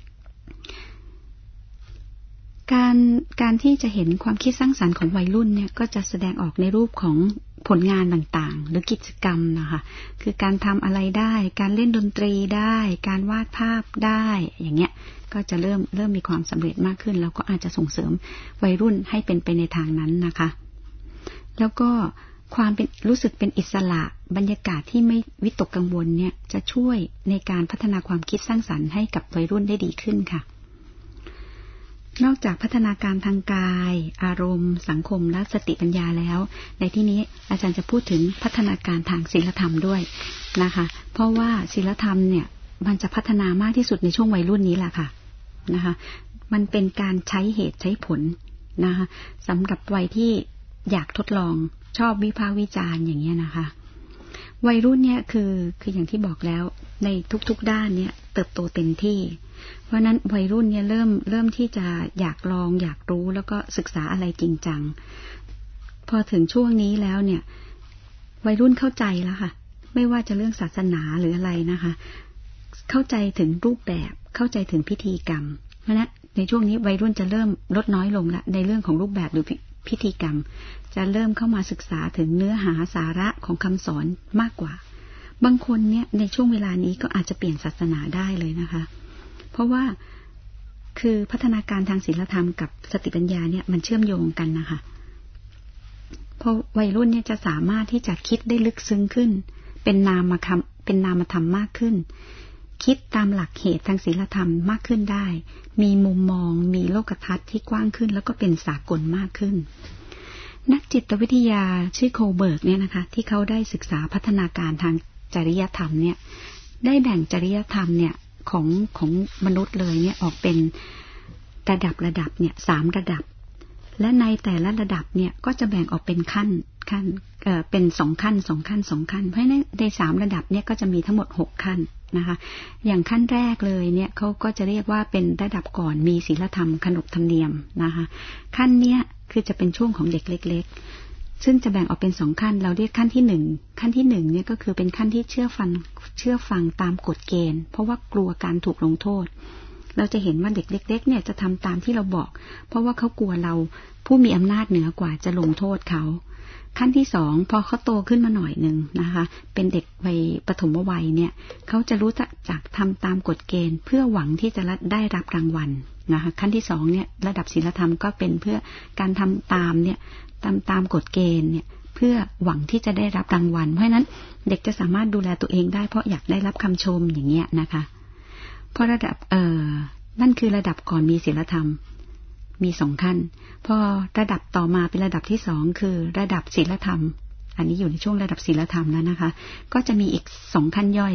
การการที่จะเห็นความคิดสร้างสรรค์ของวัยรุ่นเนี่ยก็จะแสดงออกในรูปของผลงานต่างๆหรือกิจกรรมนะคะคือการทำอะไรได้การเล่นดนตรีได้การวาดภาพได้อย่างเงี้ยก็จะเริ่มเริ่มมีความสำเร็จมากขึ้นแล้วก็อาจจะส่งเสริมวัยรุ่นให้เป็นไปในทางนั้นนะคะแล้วก็ความเป็นรู้สึกเป็นอิสระบรรยากาศที่ไม่วิตกกังวลเนี่ยจะช่วยในการพัฒนาความคิดสร้างสรรค์ให้กับวัยรุ่นได้ดีขึ้นค่ะนอกจากพัฒนาการทางกายอารมณ์สังคมและสติปัญญาแล้วในที่นี้อาจารย์จะพูดถึงพัฒนาการทางศีลธรรมด้วยนะคะเพราะว่าศีลธรรมเนี่ยมันจะพัฒนามากที่สุดในช่วงวัยรุ่นนี้แหละค่ะนะคะมันเป็นการใช้เหตุใช้ผลนะคะสำหรับวัยที่อยากทดลองชอบวิพากษ์วิจารณ์อย่างเงี้ยนะคะวัยรุ่นเนี่ยคือคืออย่างที่บอกแล้วในทุกๆด้านเนี่ยเติบโตเต็มที่เพราะนั้นวัยรุ่นเนี่ยเริ่มเริ่มที่จะอยากลองอยากรู้แล้วก็ศึกษาอะไรจริงจังพอถึงช่วงนี้แล้วเนี่ยวัยรุ่นเข้าใจแล้วค่ะไม่ว่าจะเรื่องศาสนาหรืออะไรนะคะเข้าใจถึงรูปแบบเข้าใจถึงพิธีกรรมเพราะนั้นในช่วงนี้วัยรุ่นจะเริ่มลดน้อยลงละในเรื่องของรูปแบบหรือพิธีกรรมจะเริ่มเข้ามาศึกษาถึงเนื้อหาสาระของคำสอนมากกว่าบางคนเนี่ยในช่วงเวลานี้ก็อาจจะเปลี่ยนศาสนาได้เลยนะคะเพราะว่าคือพัฒนาการทางศีลธรรมกับสติปัญญาเนี่ยมันเชื่อมโยงกันนะคะเพราะวัยรุ่นเนี่ยจะสามารถที่จะคิดได้ลึกซึ้งขึ้นเป็นนามธรรมเป็นนามธรรมมากขึ้นคิดตามหลักเหตุทางศีลธรรมมากขึ้นได้มีมุมมองมีโลกทัศน์ที่กว้างขึ้นแล้วก็เป็นสากลมากขึ้นนักจิตวิทยาชื่อโคเบิร์กเนี่ยนะคะที่เขาได้ศึกษาพัฒนาการทางจริยธรรมเนี่ยได้แบ่งจริยธรรมเนี่ยของของมนุษย์เลยเนี่ยออกเป็นระดับระดับเนี่ยสามระดับและในแต่ละระดับเนี่ยก็จะแบ่งออกเป็นขั้นขั้นเอ่อเป็นสองขั้นสองขั้นสองขั้นเพราะฉะนั้นในสามระดับเนี่ยก็จะมีทั้งหมดหกขั้นนะคะอย่างขั้นแรกเลยเนี่ยเขาก็จะเรียกว่าเป็นระดับก่อนมีศีลธรรมขนบธรรมเนียมนะคะขั้นเนี้ยคือจะเป็นช่วงของเด็กเล็กๆซึ่งจะแบ่งออกเป็นสองขั้นเราเรียกขั้นที่หนึ่งขั้นที่หนึ่งเนี่ยก็คือเป็นขั้นที่เชื่อฟังเชื่อฟังตามกฎเกณฑ์เพราะว่ากลัวการถูกลงโทษเราจะเห็นว่าเด็กเล็กๆเนี่ยจะทำตามที่เราบอกเพราะว่าเขากลัวเราผู้มีอำนาจเหนือกว่าจะลงโทษเขาขั้นที่สองพอเขาโตขึ้นมาหน่อยหนึ่งนะคะเป็นเด็กวัยปฐมวัยเนี่ยเขาจะรู้จักทำตามกฎเกณฑ์เพื่อหวังที่จะได้รับรางวัลนะคะขั้นที่สองเนี่ยระดับศีลธรรมก็เป็นเพื่อการทำตามเนี่ยตามตามกฎเกณฑ์เนี่ยเพื่อหวังที่จะได้รับรางวัลเพราะฉะนั้นเด็กจะสามารถดูแลตัวเองได้เพราะอยากได้รับคำชมอย่างเงี้ยนะคะเพราะระดับเอ่อนั่นคือระดับก่อนมีศีลธรรมมีสองขั้นพอระดับต่อมาเป็นระดับที่สองคือระดับศีลธรรมอันนี้อยู่ในช่วงระดับศีลธรรมแล้วนะคะก็จะมีอีกสองขั้นย่อย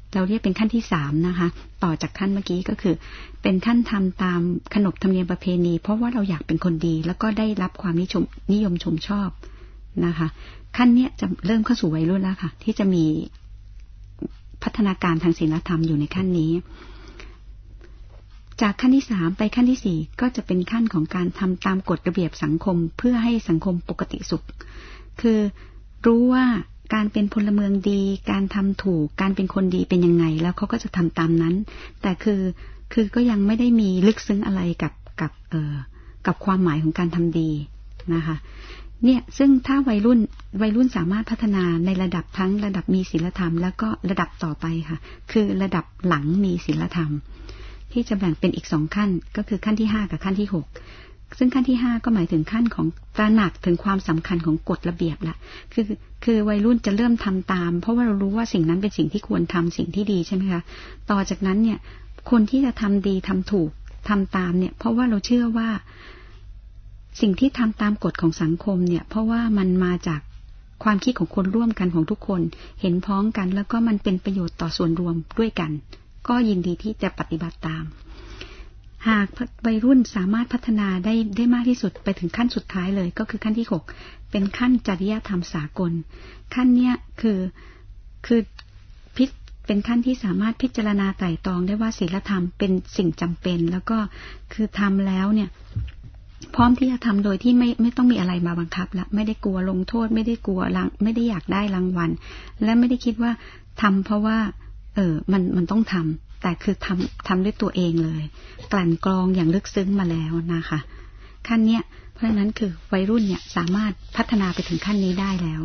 เราเรียกเป็นขั้นที่สามนะคะต่อจากขั้นเมื่อกี้ก็คือเป็นขั้นทำตามขนบธรรมเนียมประเพณีเพราะว่าเราอยากเป็นคนดีแล้วก็ได้รับความนิยมนิยมชมชอบนะคะขั้นเนี้ยจะเริ่มเข้าสู่วัยรุ่นแล้วค่ะที่จะมีพัฒนาการทางศีลธรรมอยู่ในขั้นนี้จากขั้นที่สามไปขั้นที่สี่ก็จะเป็นขั้นของการทำตามกฎระเบียบสังคมเพื่อให้สังคมปกติสุขคือรู้ว่าการเป็นพลเมืองดีการทำถูกการเป็นคนดีเป็นยังไงแล้วเขาก็จะทำตามนั้นแต่คือคือก็ยังไม่ได้มีลึกซึ้งอะไรกับกับเอ่อกับความหมายของการทำดีนะคะเนี่ยซึ่งถ้าวัยรุ่นวัยรุ่นสามารถพัฒนาในระดับทั้งระดับมีศีลธรรมแล้วก็ระดับต่อไปค่ะคือระดับหลังมีศีลธรรมที่จะแบ่งเป็นอีกสองขั้นก็คือขั้นที่ห้ากับขั้นที่หกซึ่งขั้นที่ห้าก็หมายถึงขั้นของตระหนักถึงความสำคัญของกฎระเบียบละคือคือวัยรุ่นจะเริ่มทำตามเพราะว่าเรารู้ว่าสิ่งนั้นเป็นสิ่งที่ควรทำสิ่งที่ดีใช่ไหมคะต่อจากนั้นเนี่ยคนที่จะทำดีทำถูกทำตามเนี่ยเพราะว่าเราเชื่อว่าสิ่งที่ทำตามกฎของสังคมเนี่ยเพราะว่ามันมาจากความคิดของคนร่วมกันของทุกคนเห็นพ้องกันแล้วก็มันเป็นประโยชน์ต่อส่วนรวมด้วยกันก็ยินดีที่จะปฏิบัติตามหากวัยรุ่นสามารถพัฒนาได้ได้มากที่สุดไปถึงขั้นสุดท้ายเลยก็คือขั้นที่หกเป็นขั้นจริยธรรมสากลขั้นเนี้ยคือคือพิเป็นขั้นที่สามารถพิจารณาไตร่ตรองได้ว่าศีลธรรมเป็นสิ่งจำเป็นแล้วก็คือทำแล้วเนี่ยพร้อมที่จะทำโดยที่ไม่ไม่ต้องมีอะไรมาบังคับละไม่ได้กลัวลงโทษไม่ได้กลัวไม่ได้อยากได้รางวัลและไม่ได้คิดว่าทำเพราะว่าเออมันมันต้องทำแต่คือทำทำด้วยตัวเองเลยกลั่นกรองอย่างลึกซึ้งมาแล้วนะคะขั้นเนี้ยเพราะฉะนั้นคือวัยรุ่นเนี่ยสามารถพัฒนาไปถึงขั้นนี้ได้แล้ว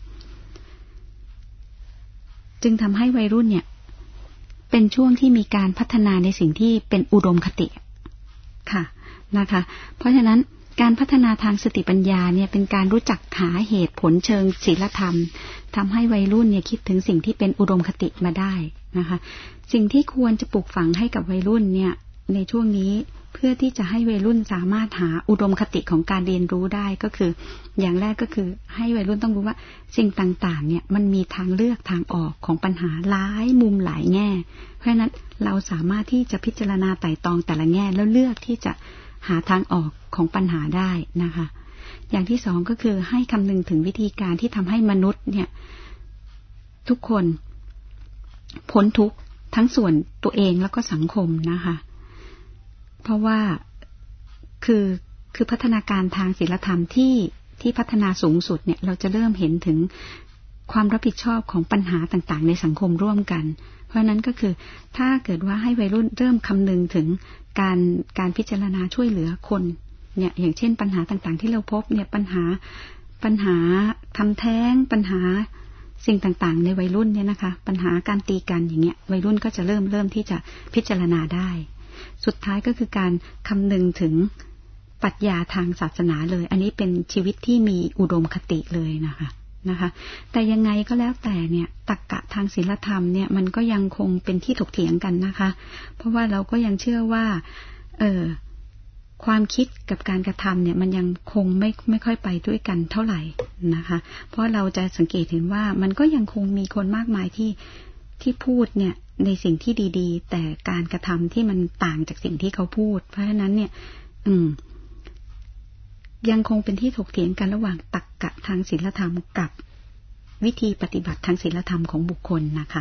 จึงทำให้วัยรุ่นเนี่ยเป็นช่วงที่มีการพัฒนาในสิ่งที่เป็นอุดมคติค่ะนะคะเพราะฉะนั้นการพัฒนาทางสติปัญญาเนี่ยเป็นการรู้จักหาเหตุผลเชิงศีลธรรมทำให้วัยรุ่นเนี่ยคิดถึงสิ่งที่เป็นอุดมคติมาได้นะคะสิ่งที่ควรจะปลูกฝังให้กับวัยรุ่นเนี่ยในช่วงนี้เพื่อที่จะให้วัยรุ่นสามารถหาอุดมคติของการเรียนรู้ได้ก็คืออย่างแรกก็คือให้วัยรุ่นต้องรู้ว่าสิ่งต่างๆเนี่ยมันมีทางเลือกทางออกของปัญหาหลายมุมหลายแง่เพราะฉะนั้นเราสามารถที่จะพิจารณาไต่ตรองแต่ละแง่แล้วเลือกที่จะหาทางออกของปัญหาได้นะคะอย่างที่สองก็คือให้คำนึงถึงวิธีการที่ทำให้มนุษย์เนี่ยทุกคนพ้นทุกข์ทั้งส่วนตัวเองแล้วก็สังคมนะคะเพราะว่าคือคือพัฒนาการทางศีลธรรมที่ที่พัฒนาสูงสุดเนี่ยเราจะเริ่มเห็นถึงความรับผิดชอบของปัญหาต่างๆในสังคมร่วมกันเพราะนั้นก็คือถ้าเกิดว่าให้วัยรุ่นเริ่มคำนึงถึงการการพิจารณาช่วยเหลือคนเนี่ยอย่างเช่นปัญหาต่างๆที่เราพบเนี่ยปัญหาปัญหาทำแท้งปัญหาสิ่งต่างๆในวัยรุ่นเนี่ยนะคะปัญหาการตีกันอย่างเงี้ยวัยรุ่นก็จะเริ่มเริ่มที่จะพิจารณาได้สุดท้ายก็คือการคำนึงถึงปรัชญาทางศาสนาเลยอันนี้เป็นชีวิตที่มีอุดมคติเลยนะคะนะคะแต่ยังไงก็แล้วแต่เนี่ยตรรกะทางศีลธรรมเนี่ยมันก็ยังคงเป็นที่ถกเถียงกันนะคะเพราะว่าเราก็ยังเชื่อว่าเออความคิดกับการกระทำเนี่ยมันยังคงไม่ไม่ค่อยไปด้วยกันเท่าไหร่นะคะเพราะเราจะสังเกตเห็นว่ามันก็ยังคงมีคนมากมายที่ที่พูดเนี่ยในสิ่งที่ดีๆแต่การกระทำที่มันต่างจากสิ่งที่เขาพูดเพราะฉะนั้นเนี่ยอืมยังคงเป็นที่ถกเถียงกันระหว่างตรรกะทางศีลธรรมกับวิธีปฏิบัติทางศีลธรรมของบุคคลนะคะ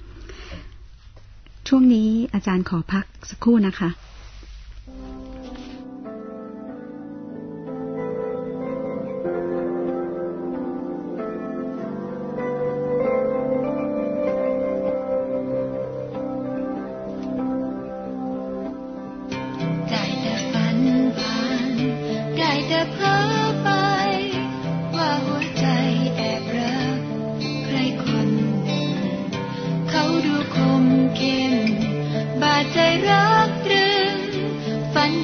ช่วงนี้อาจารย์ขอพักสักครู่นะคะใจรักตรึงฝัน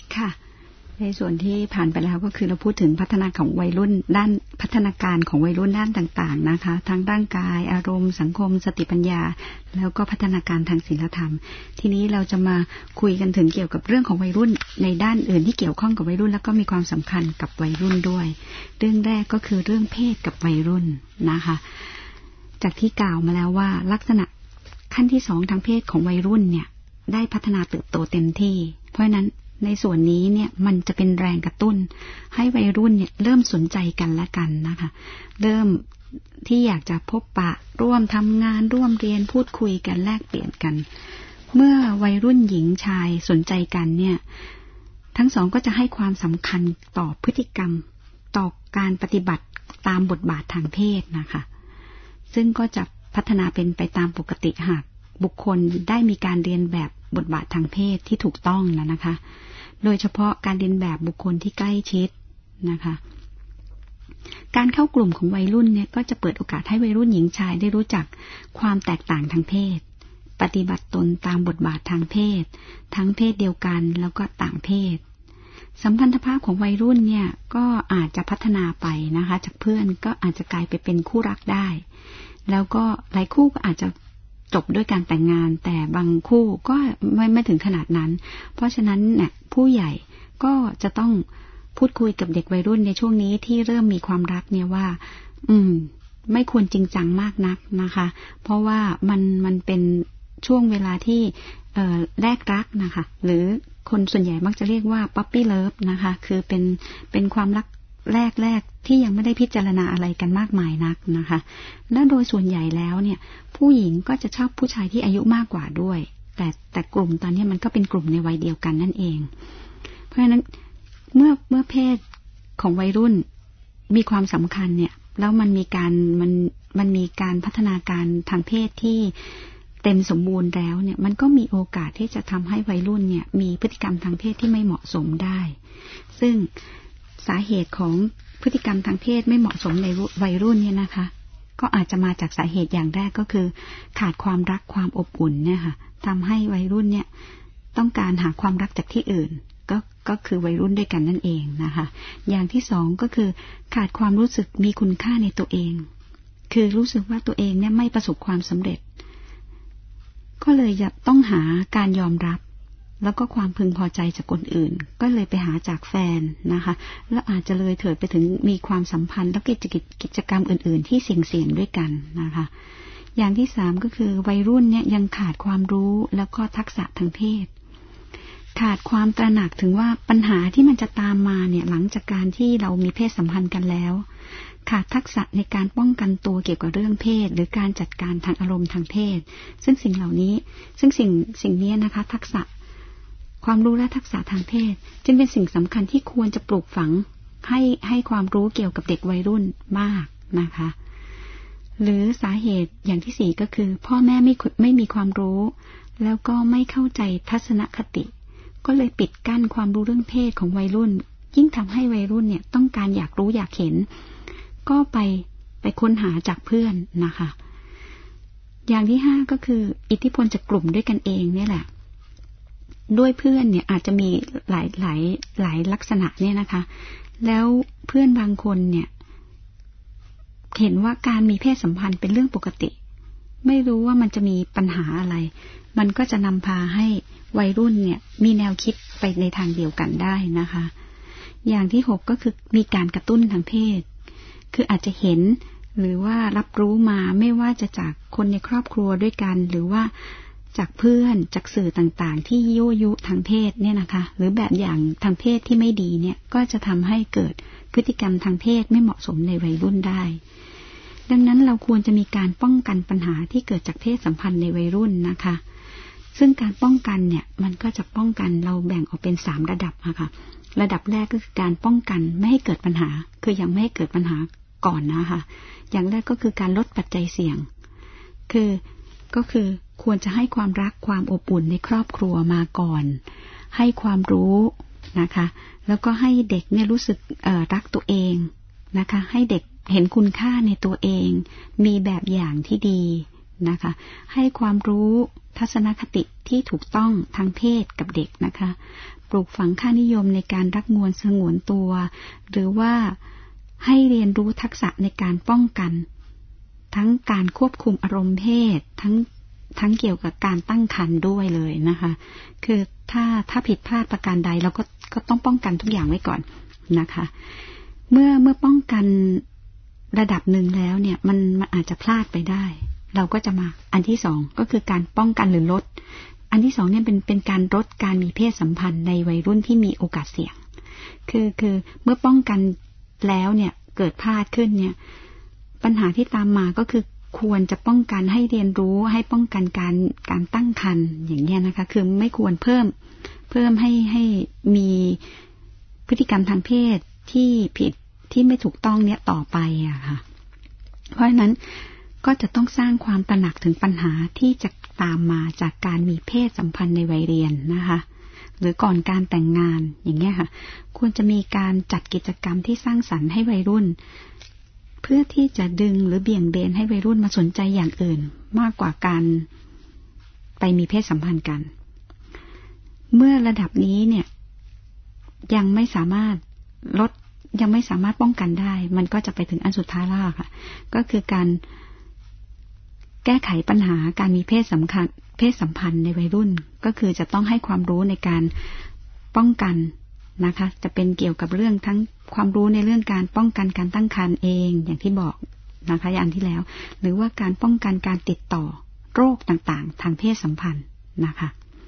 ค่ะในส่วนที่ผ่านไปแล้วก็คือเราพูดถึงพัฒนาของวัยรุ่นด้านพัฒนาการของวัยรุ่นด้านต่างๆนะคะทั้งร่างกายอารมณ์สังคมสติปัญญาแล้วก็พัฒนาการทางศีลธรรมทีนี้เราจะมาคุยกันถึงเกี่ยวกับเรื่องของวัยรุ่นในด้านอื่นที่เกี่ยวข้องกับวัยรุ่นแล้วก็มีความสำคัญกับวัยรุ่นด้วยเรื่องแรกก็คือเรื่องเพศกับวัยรุ่นนะคะจากที่กล่าวมาแล้วว่าลักษณะขั้นที่สองทางเพศของวัยรุ่นเนี่ยได้พัฒนาเติบโตเต็มที่เพราะฉะนั้นในส่วนนี้เนี่ยมันจะเป็นแรงกระตุ้นให้วัยรุ่นเนี่ยเริ่มสนใจกันและกันนะคะเริ่มที่อยากจะพบปะร่วมทำงานร่วมเรียนพูดคุยกันแลกเปลี่ยนกันเมื่อวัยรุ่นหญิงชายสนใจกันเนี่ยทั้งสองก็จะให้ความสำคัญต่อพฤติกรรมต่อการปฏิบัติตามบทบาททางเพศนะคะซึ่งก็จะพัฒนาเป็นไปตามปกติหากบุคคลได้มีการเรียนแบบบทบาททางเพศที่ถูกต้องแล้วนะคะโดยเฉพาะการเรียนแบบบุคคลที่ใกล้ชิดนะคะการเข้ากลุ่มของวัยรุ่นเนี่ยก็จะเปิดโอกาสให้วัยรุ่นหญิงชายได้รู้จักความแตกต่างทางเพศปฏิบัติตนตามบทบาททางเพศทั้งเพศเดียวกันแล้วก็ต่างเพศสัมพันธภาพของวัยรุ่นเนี่ยก็อาจจะพัฒนาไปนะคะจากเพื่อนก็อาจจะกลายไปเป็นคู่รักได้แล้วก็หลายคู่ก็อาจจะจบด้วยการแต่งงานแต่บางคู่ก็ไม่ไม่ถึงขนาดนั้นเพราะฉะนั้นเนี่ยผู้ใหญ่ก็จะต้องพูดคุยกับเด็กวัยรุ่นในช่วงนี้ที่เริ่มมีความรักเนี่ยว่าอืมไม่ควรจริงจังมากนักนะคะเพราะว่ามันมันเป็นช่วงเวลาที่เอ่อแรกรักนะคะหรือคนส่วนใหญ่มักจะเรียกว่าป๊อปปี้เลิฟนะคะคือเป็นเป็นความรักแรกแรกที่ยังไม่ได้พิจารณาอะไรกันมากมายนักนะคะและโดยส่วนใหญ่แล้วเนี่ยผู้หญิงก็จะชอบผู้ชายที่อายุมากกว่าด้วยแต่แต่กลุ่มตอนนี้มันก็เป็นกลุ่มในวัยเดียวกันนั่นเองเพราะฉะนั้นเมื่อเมื่อเพศของวัยรุ่นมีความสำคัญเนี่ยแล้วมันมีการมันมันมีการพัฒนาการทางเพศที่เต็มสมบูรณ์แล้วเนี่ยมันก็มีโอกาสที่จะทำให้วัยรุ่นเนี่ยมีพฤติกรรมทางเพศที่ไม่เหมาะสมได้ซึ่งสาเหตุของพฤติกรรมทางเพศไม่เหมาะสมในวัยรุ่นเนี่ยนะคะก็อาจจะมาจากสาเหตุอย่างแรกก็คือขาดความรักความอบอุ่นเนี่ยค่ะทำให้วัยรุ่นเนี่ยต้องการหาความรักจากที่อื่นก็ก็คือวัยรุ่นด้วยกันนั่นเองนะคะอย่างที่สองก็คือขาดความรู้สึกมีคุณค่าในตัวเองคือรู้สึกว่าตัวเองเนี่ยไม่ประสบความสำเร็จก็เลยจะต้องหาการยอมรับแล้วก็ความพึงพอใจจากคนอื่นก็เลยไปหาจากแฟนนะคะแล้วอาจจะเลยเถิดไปถึงมีความสัมพันธ์และกิจกิจกรรมอื่นๆที่เสี่ยงๆด้วยกันนะคะอย่างที่สามก็คือวัยรุ่นเนี่ยยังขาดความรู้แล้วก็ทักษะทางเพศขาดความตระหนักถึงว่าปัญหาที่มันจะตามมาเนี่ยหลังจากการที่เรามีเพศสัมพันธ์กันแล้วขาดทักษะในการป้องกันตัวเกี่ยวกับเรื่องเพศหรือการจัดการทางอารมณ์ทางเพศซึ่งสิ่งเหล่านี้ซึ่งสิ่งสิ่งนี้นะคะทักษะความรู้และทักษะทางเพศจึงเป็นสิ่งสำคัญที่ควรจะปลูกฝังให้ให้ความรู้เกี่ยวกับเด็กวัยรุ่นมากนะคะหรือสาเหตุอย่างที่สี่ก็คือพ่อแม่ไม่ไม่มีความรู้แล้วก็ไม่เข้าใจทัศนคติก็เลยปิดกั้นความรู้เรื่องเพศของวัยรุ่นยิ่งทำให้วัยรุ่นเนี่ยต้องการอยากรู้อยากเห็นก็ไปไปค้นหาจากเพื่อนนะคะอย่างที่ห้าก็คืออิทธิพลจากกลุ่มด้วยกันเองเนี่ยแหละด้วยเพื่อนเนี่ยอาจจะมีหลายหลายหลายลักษณะเนี่ยนะคะแล้วเพื่อนบางคนเนี่ยเห็นว่าการมีเพศสัมพันธ์เป็นเรื่องปกติไม่รู้ว่ามันจะมีปัญหาอะไรมันก็จะนำพาให้วัยรุ่นเนี่ยมีแนวคิดไปในทางเดียวกันได้นะคะอย่างที่หกก็คือมีการกระตุ้นทางเพศคืออาจจะเห็นหรือว่ารับรู้มาไม่ว่าจะจากคนในครอบครัวด้วยกันหรือว่าจากเพื่อนจากสื่อต่างๆที่ยั่วยุทางเพศเนี่ยนะคะหรือแบบอย่างทางเพศที่ไม่ดีเนี่ยก็จะทำให้เกิดพฤติกรรมทางเพศไม่เหมาะสมในวัยรุ่นได้ดังนั้นเราควรจะมีการป้องกันปัญหาที่เกิดจากเพศสัมพันธ์ในวัยรุ่นนะคะซึ่งการป้องกันเนี่ยมันก็จะป้องกันเราแบ่งออกเป็นสามระดับนะคะระดับแรกก็คือการป้องกันไม่ให้เกิดปัญหาคือยังไม่ให้เกิดปัญหาก่อนนะคะอย่างแรกก็คือการลดปัจจัยเสี่ยงคือก็คือควรจะให้ความรักความอบอุ่นในครอบครัวมาก่อนให้ความรู้นะคะแล้วก็ให้เด็กเนี่ยรู้สึกเอ่อรักตัวเองนะคะให้เด็กเห็นคุณค่าในตัวเองมีแบบอย่างที่ดีนะคะให้ความรู้ทัศนคติที่ถูกต้องทางเพศกับเด็กนะคะปลูกฝังค่านิยมในการรักงวนสงวนตัวหรือว่าให้เรียนรู้ทักษะในการป้องกันทั้งการควบคุมอารมณ์เพศทั้งทั้งเกี่ยวกับการตั้งครรภ์ด้วยเลยนะคะคือถ้าถ้าผิดพลาดประการใดเราก็ก็ต้องป้องกันทุกอย่างไว้ก่อนนะคะเมื่อเมื่อป้องกันระดับหนึ่งแล้วเนี่ยมันมันอาจจะพลาดไปได้เราก็จะมาอันที่สองก็คือการป้องกันหรือลดอันที่สองเนี่ยเป็นเป็นการลดการมีเพศสัมพันธ์ในวัยรุ่นที่มีโอกาสเสี่ยงคือคือเมื่อป้องกันแล้วเนี่ยเกิดพลาดขึ้นเนี่ยปัญหาที่ตามมาก็คือควรจะป้องกันให้เรียนรู้ให้ป้องกันการการตั้งครรภ์อย่างเงี้ยนะคะคือไม่ควรเพิ่มเพิ่มให้ให้มีพฤติกรรมทางเพศที่ผิดที่ไม่ถูกต้องเนี้ยต่อไปอะค่ะเพราะฉะนั้นก็จะต้องสร้างความตระหนักถึงปัญหาที่จะตามมาจากการมีเพศสัมพันธ์ในวัยเรียนนะคะหรือก่อนการแต่งงานอย่างเงี้ยค่ะควรจะมีการจัดกิจกรรมที่สร้างสรรค์ให้วัยรุ่นเพื่อที่จะดึงหรือเบี่ยงเบนให้วัยรุ่นมาสนใจอย่างอื่นมากกว่าการไปมีเพศสัมพันธ์กันเมื่อระดับนี้เนี่ยยังไม่สามารถลดยังไม่สามารถป้องกันได้มันก็จะไปถึงอันสุดท้ายแล้วค่ะก็คือการแก้ไขปัญหาการมีเพศสัมพันธ์เพศสัมพันธ์ในวัยรุ่นก็คือจะต้องให้ความรู้ในการป้องกันนะคะจะเป็นเกี่ยวกับเรื่องทั้งความรู้ในเรื่องการป้องกันการตั้งครรภ์เองอย่างที่บอกนะคะอย่างที่แล้วหรือว่าการป้องกันการติดต่อโรคต่างๆทางเพศสัมพันธ์นะคะ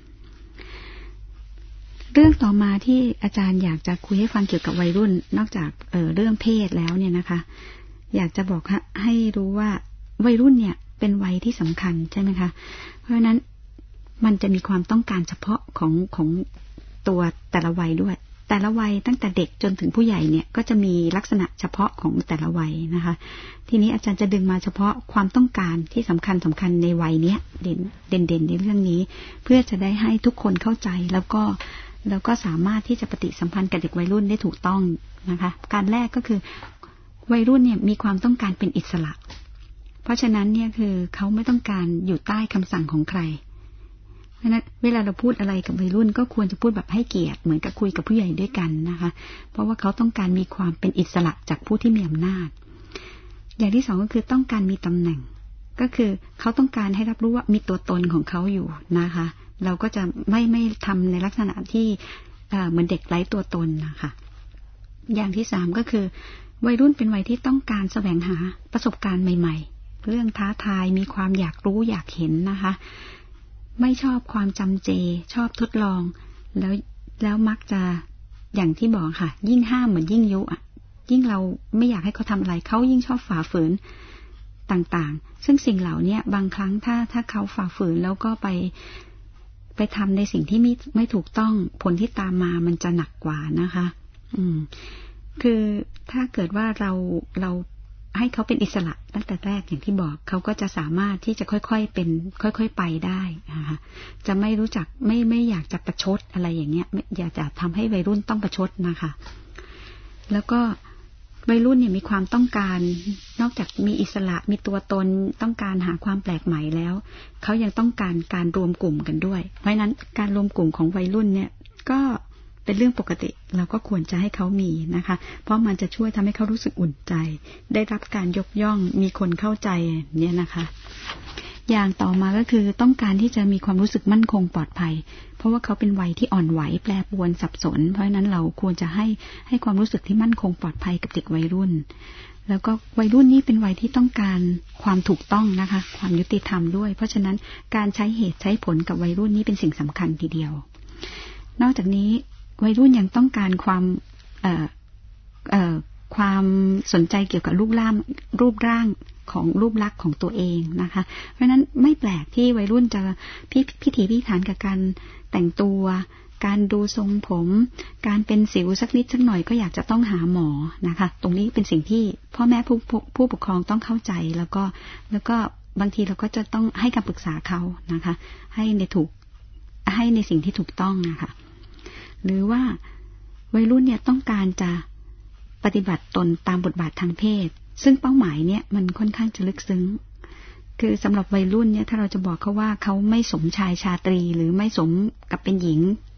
เรื่องต่อมาที่อาจารย์อยากจะคุยให้ฟังเกี่ยวกับวัยรุ่นนอกจากเอ่อเรื่องเพศแล้วเนี่ยนะคะอยากจะบอกให้รู้ว่าวัยรุ่นเนี่ยเป็นวัยที่สำคัญใช่ไหมคะเพราะฉะนั้นมันจะมีความต้องการเฉพาะของของตัวแต่ละวัยด้วยแต่ละวัยตั้งแต่เด็กจนถึงผู้ใหญ่เนี่ยก็จะมีลักษณะเฉพาะของแต่ละวัยนะคะทีนี้อาจารย์จะดึงมาเฉพาะความต้องการที่สำคัญสำคัญในวัยเนี้ยเด่นเด่นเด่นในเรื่องนี้เพื่อจะได้ให้ทุกคนเข้าใจแล้วก็แล้วก็สามารถที่จะปฏิสัมพันธ์กับเด็กวัยรุ่นได้ถูกต้องนะคะการแรกก็คือวัยรุ่นเนี่ยมีความต้องการเป็นอิสระเพราะฉะนั้นเนี่ยคือเขาไม่ต้องการอยู่ใต้คำสั่งของใครเพราะฉะนั้นเวลาเราพูดอะไรกับวัยรุ่นก็ควรจะพูดแบบให้เกียรติเหมือนกับคุยกับผู้ใหญ่ด้วยกันนะคะเพราะว่าเขาต้องการมีความเป็นอิสระจากผู้ที่มีอำนาจอย่างที่สองก็คือต้องการมีตำแหน่งก็คือเขาต้องการให้รับรู้ว่ามีตัวตนของเขาอยู่นะคะเราก็จะไม่ไม่ทำในลักษณะที่เหมือนเด็กไร้ตัวตนนะคะอย่างที่สามก็คือวัยรุ่นเป็นวัยที่ต้องการแสวงหาประสบการณ์ใหม่ๆเรื่องท้าทายมีความอยากรู้อยากเห็นนะคะไม่ชอบความจำเจชอบทดลองแล้วแล้วมักจะอย่างที่บอกค่ะยิ่งห้ามเหมือนยิ่งยุอ่ะยิ่งเราไม่อยากให้เขาทำอะไรเขายิ่งชอบฝ่าฝืนต่างๆซึ่งสิ่งเหล่านี้บางครั้งถ้าถ้าเขาฝ่าฝืนแล้วก็ไปไปทำในสิ่งที่ไม่ไม่ถูกต้องผลที่ตามมามันจะหนักกว่านะคะอืมคือถ้าเกิดว่าเราเราให้เขาเป็นอิสระตั้งแต่แรกอย่างที่บอกเขาก็จะสามารถที่จะค่อยๆเป็นค่อยๆไปได้นะคะจะไม่รู้จักไม่ไม่อยากจะประชดอะไรอย่างเงี้ยไม่อยากจะทำให้วัยรุ่นต้องประชดนะคะแล้วก็วัยรุ่นเนี่ยมีความต้องการนอกจากมีอิสระมีตัวตนต้องการหาความแปลกใหม่แล้วเขายังต้องการการรวมกลุ่มกันด้วยเพราะฉะนั้นการรวมกลุ่มของวัยรุ่นเนี่ยก็เป็นเรื่องปกติเราก็ควรจะให้เขามีนะคะเพราะมันจะช่วยทำให้เขารู้สึกอุ่นใจได้รับการยกย่องมีคนเข้าใจเนี่ยนะคะอย่างต่อมาก็คือต้องการที่จะมีความรู้สึกมั่นคงปลอดภัยเพราะว่าเขาเป็นวัยที่อ่อนไหวแปรปรวนสับสนเพราะฉะนั้นเราควรจะให้ให้ความรู้สึกที่มั่นคงปลอดภัยกับเด็กวัยรุ่นแล้วก็วัยรุ่นนี่เป็นวัยที่ต้องการความถูกต้องนะคะความยุติธรรมด้วยเพราะฉะนั้นการใช้เหตุใช้ผลกับวัยรุ่นนี่เป็นสิ่งสำคัญทีเดียวนอกจากนี้วัยรุ่นยังต้องการความเอ่อเอ่อความสนใจเกี่ยวกับรูปร่างรูปร่างของรูปลักษณ์ของตัวเองนะคะเพราะฉะนั้นไม่แปลกที่วัยรุ่นจะพิพิถีพิถันกับการแต่งตัวการดูทรงผมการเป็นสิวสักนิดสักหน่อยก็อยากจะต้องหาหมอนะคะตรงนี้เป็นสิ่งที่พ่อแม่ผู้ผู้ปกครองต้องเข้าใจแล้วก็แล้วก็บางทีเราก็จะต้องให้คำปรึกษาเขานะคะให้ในถูกให้ในสิ่งที่ถูกต้องนะคะหรือว่าวัยรุ่นเนี่ยต้องการจะปฏิบัติตนตามบทบาททางเพศซึ่งเป้าหมายเนี่ยมันค่อนข้างจะลึกซึ้งคือสำหรับวัยรุ่นเนี่ยถ้าเราจะบอกเขาว่าเขาไม่สมชายชาตรีหรือไม่สมกับเป็นหญิง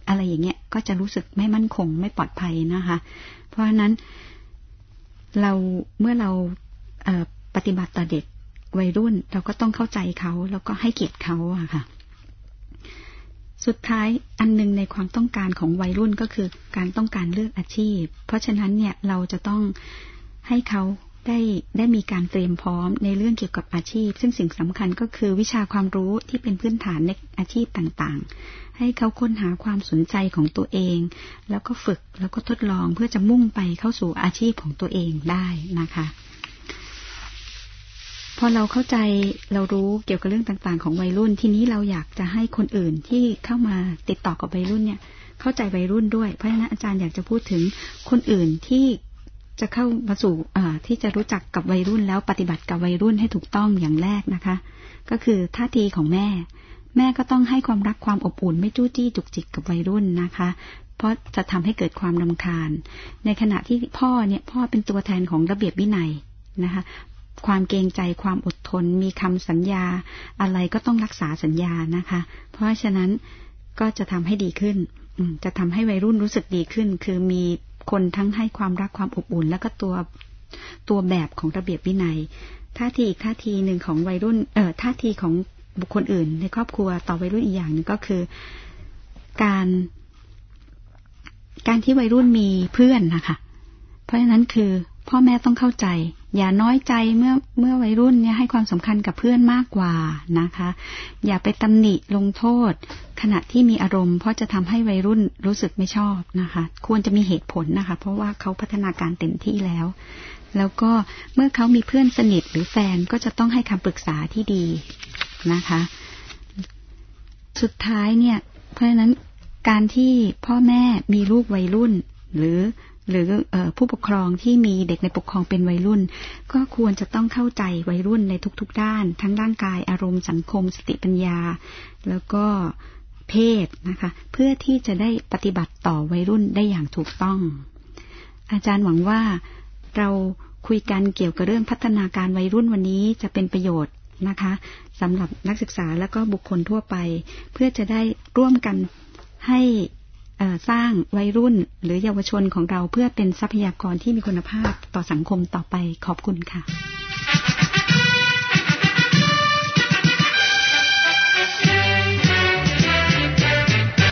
อะไรอย่างเงี้ยก็จะรู้สึกไม่มั่นคงไม่ปลอดภัยนะคะเพราะฉะนั้นเราเมื่อเราเอ่อปฏิบัติต่อเด็กวัยรุ่นเราก็ต้องเข้าใจเขาแล้วก็ให้เกียรติเขาอะค่ะสุดท้ายอันนึงในความต้องการของวัยรุ่นก็คือการต้องการเลือกอาชีพเพราะฉะนั้นเนี่ยเราจะต้องให้เขาได้ได้มีการเตรียมพร้อมในเรื่องเกี่ยวกับอาชีพซึ่งสิ่งสำคัญก็คือวิชาความรู้ที่เป็นพื้นฐานในอาชีพต่างๆให้เขาค้นหาความสนใจของตัวเองแล้วก็ฝึกแล้วก็ทดลองเพื่อจะมุ่งไปเข้าสู่อาชีพของตัวเองได้นะคะพอเราเข้าใจเรารู้เกี่ยวกับเรื่องต่างๆของวัยรุ่นทีนี้เราอยากจะให้คนอื่นที่เข้ามาติดต่อกับวัยรุ่นเนี่ยเข้าใจวัยรุ่นด้วยเพราะฉะนั้นอาจารย์อยากจะพูดถึงคนอื่นที่จะเข้ามาสู่ที่จะรู้จักกับวัยรุ่นแล้วปฏิบัติกับวัยรุ่นให้ถูกต้องอย่างแรกนะคะก็คือท่าทีของแม่แม่ก็ต้องให้ความรักความอบอุ่นไม่จู้จี้จุกจิกกับวัยรุ่นนะคะเพราะจะทำให้เกิดความรำคาญในขณะที่พ่อเนี่ยพ่อเป็นตัวแทนของระเบียบวินัยนะคะความเกรงใจความอดทนมีคำสัญญาอะไรก็ต้องรักษาสัญญานะคะเพราะฉะนั้นก็จะทำให้ดีขึ้นจะทำให้วัยรุ่นรู้สึกดีขึ้นคือมีคนทั้งให้ความรักความอบอุ่นแล้วก็ตัวตัวแบบของระเบียบวินัยท่าทีอีกท่าทีหนึ่งของวัยรุ่นเอ่อท่าทีของบุคคลอื่นในครอบครัวต่อวัยรุ่นอีกอย่างหนึ่งก็คือการการที่วัยรุ่นมีเพื่อนนะคะเพราะฉะนั้นคือพ่อแม่ต้องเข้าใจอย่าน้อยใจเมื่อเมื่อวัยรุ่นเนี่ยให้ความสำคัญกับเพื่อนมากกว่านะคะอย่าไปตำหนิลงโทษขณะที่มีอารมณ์เพราะจะทำให้วัยรุ่นรู้สึกไม่ชอบนะคะควรจะมีเหตุผลนะคะเพราะว่าเขาพัฒนาการเต็มที่แล้วแล้วก็เมื่อเขามีเพื่อนสนิทหรือแฟนก็จะต้องให้คำปรึกษาที่ดีนะคะสุดท้ายเนี่ยเพราะฉะนั้นการที่พ่อแม่มีลูกวัยรุ่นหรือหรือผู้ปกครองที่มีเด็กในปกครองเป็นวัยรุ่นก็ควรจะต้องเข้าใจวัยรุ่นในทุกๆด้านทั้งร่างกายอารมณ์สังคมสติปัญญาแล้วก็เพศนะคะเพื่อที่จะได้ปฏิบัติต่อวัยรุ่นได้อย่างถูกต้องอาจารย์หวังว่าเราคุยกันเกี่ยวกับเรื่องพัฒนาการวัยรุ่นวันนี้จะเป็นประโยชน์นะคะสำหรับนักศึกษาและก็บุคคลทั่วไปเพื่อจะได้ร่วมกันให้สร้างวัยรุ่นหรือเยาวชนของเราเพื่อเป็นทรัพยากรที่มีคุณภาพต่อสังคมต่อไปขอบคุณค่ะ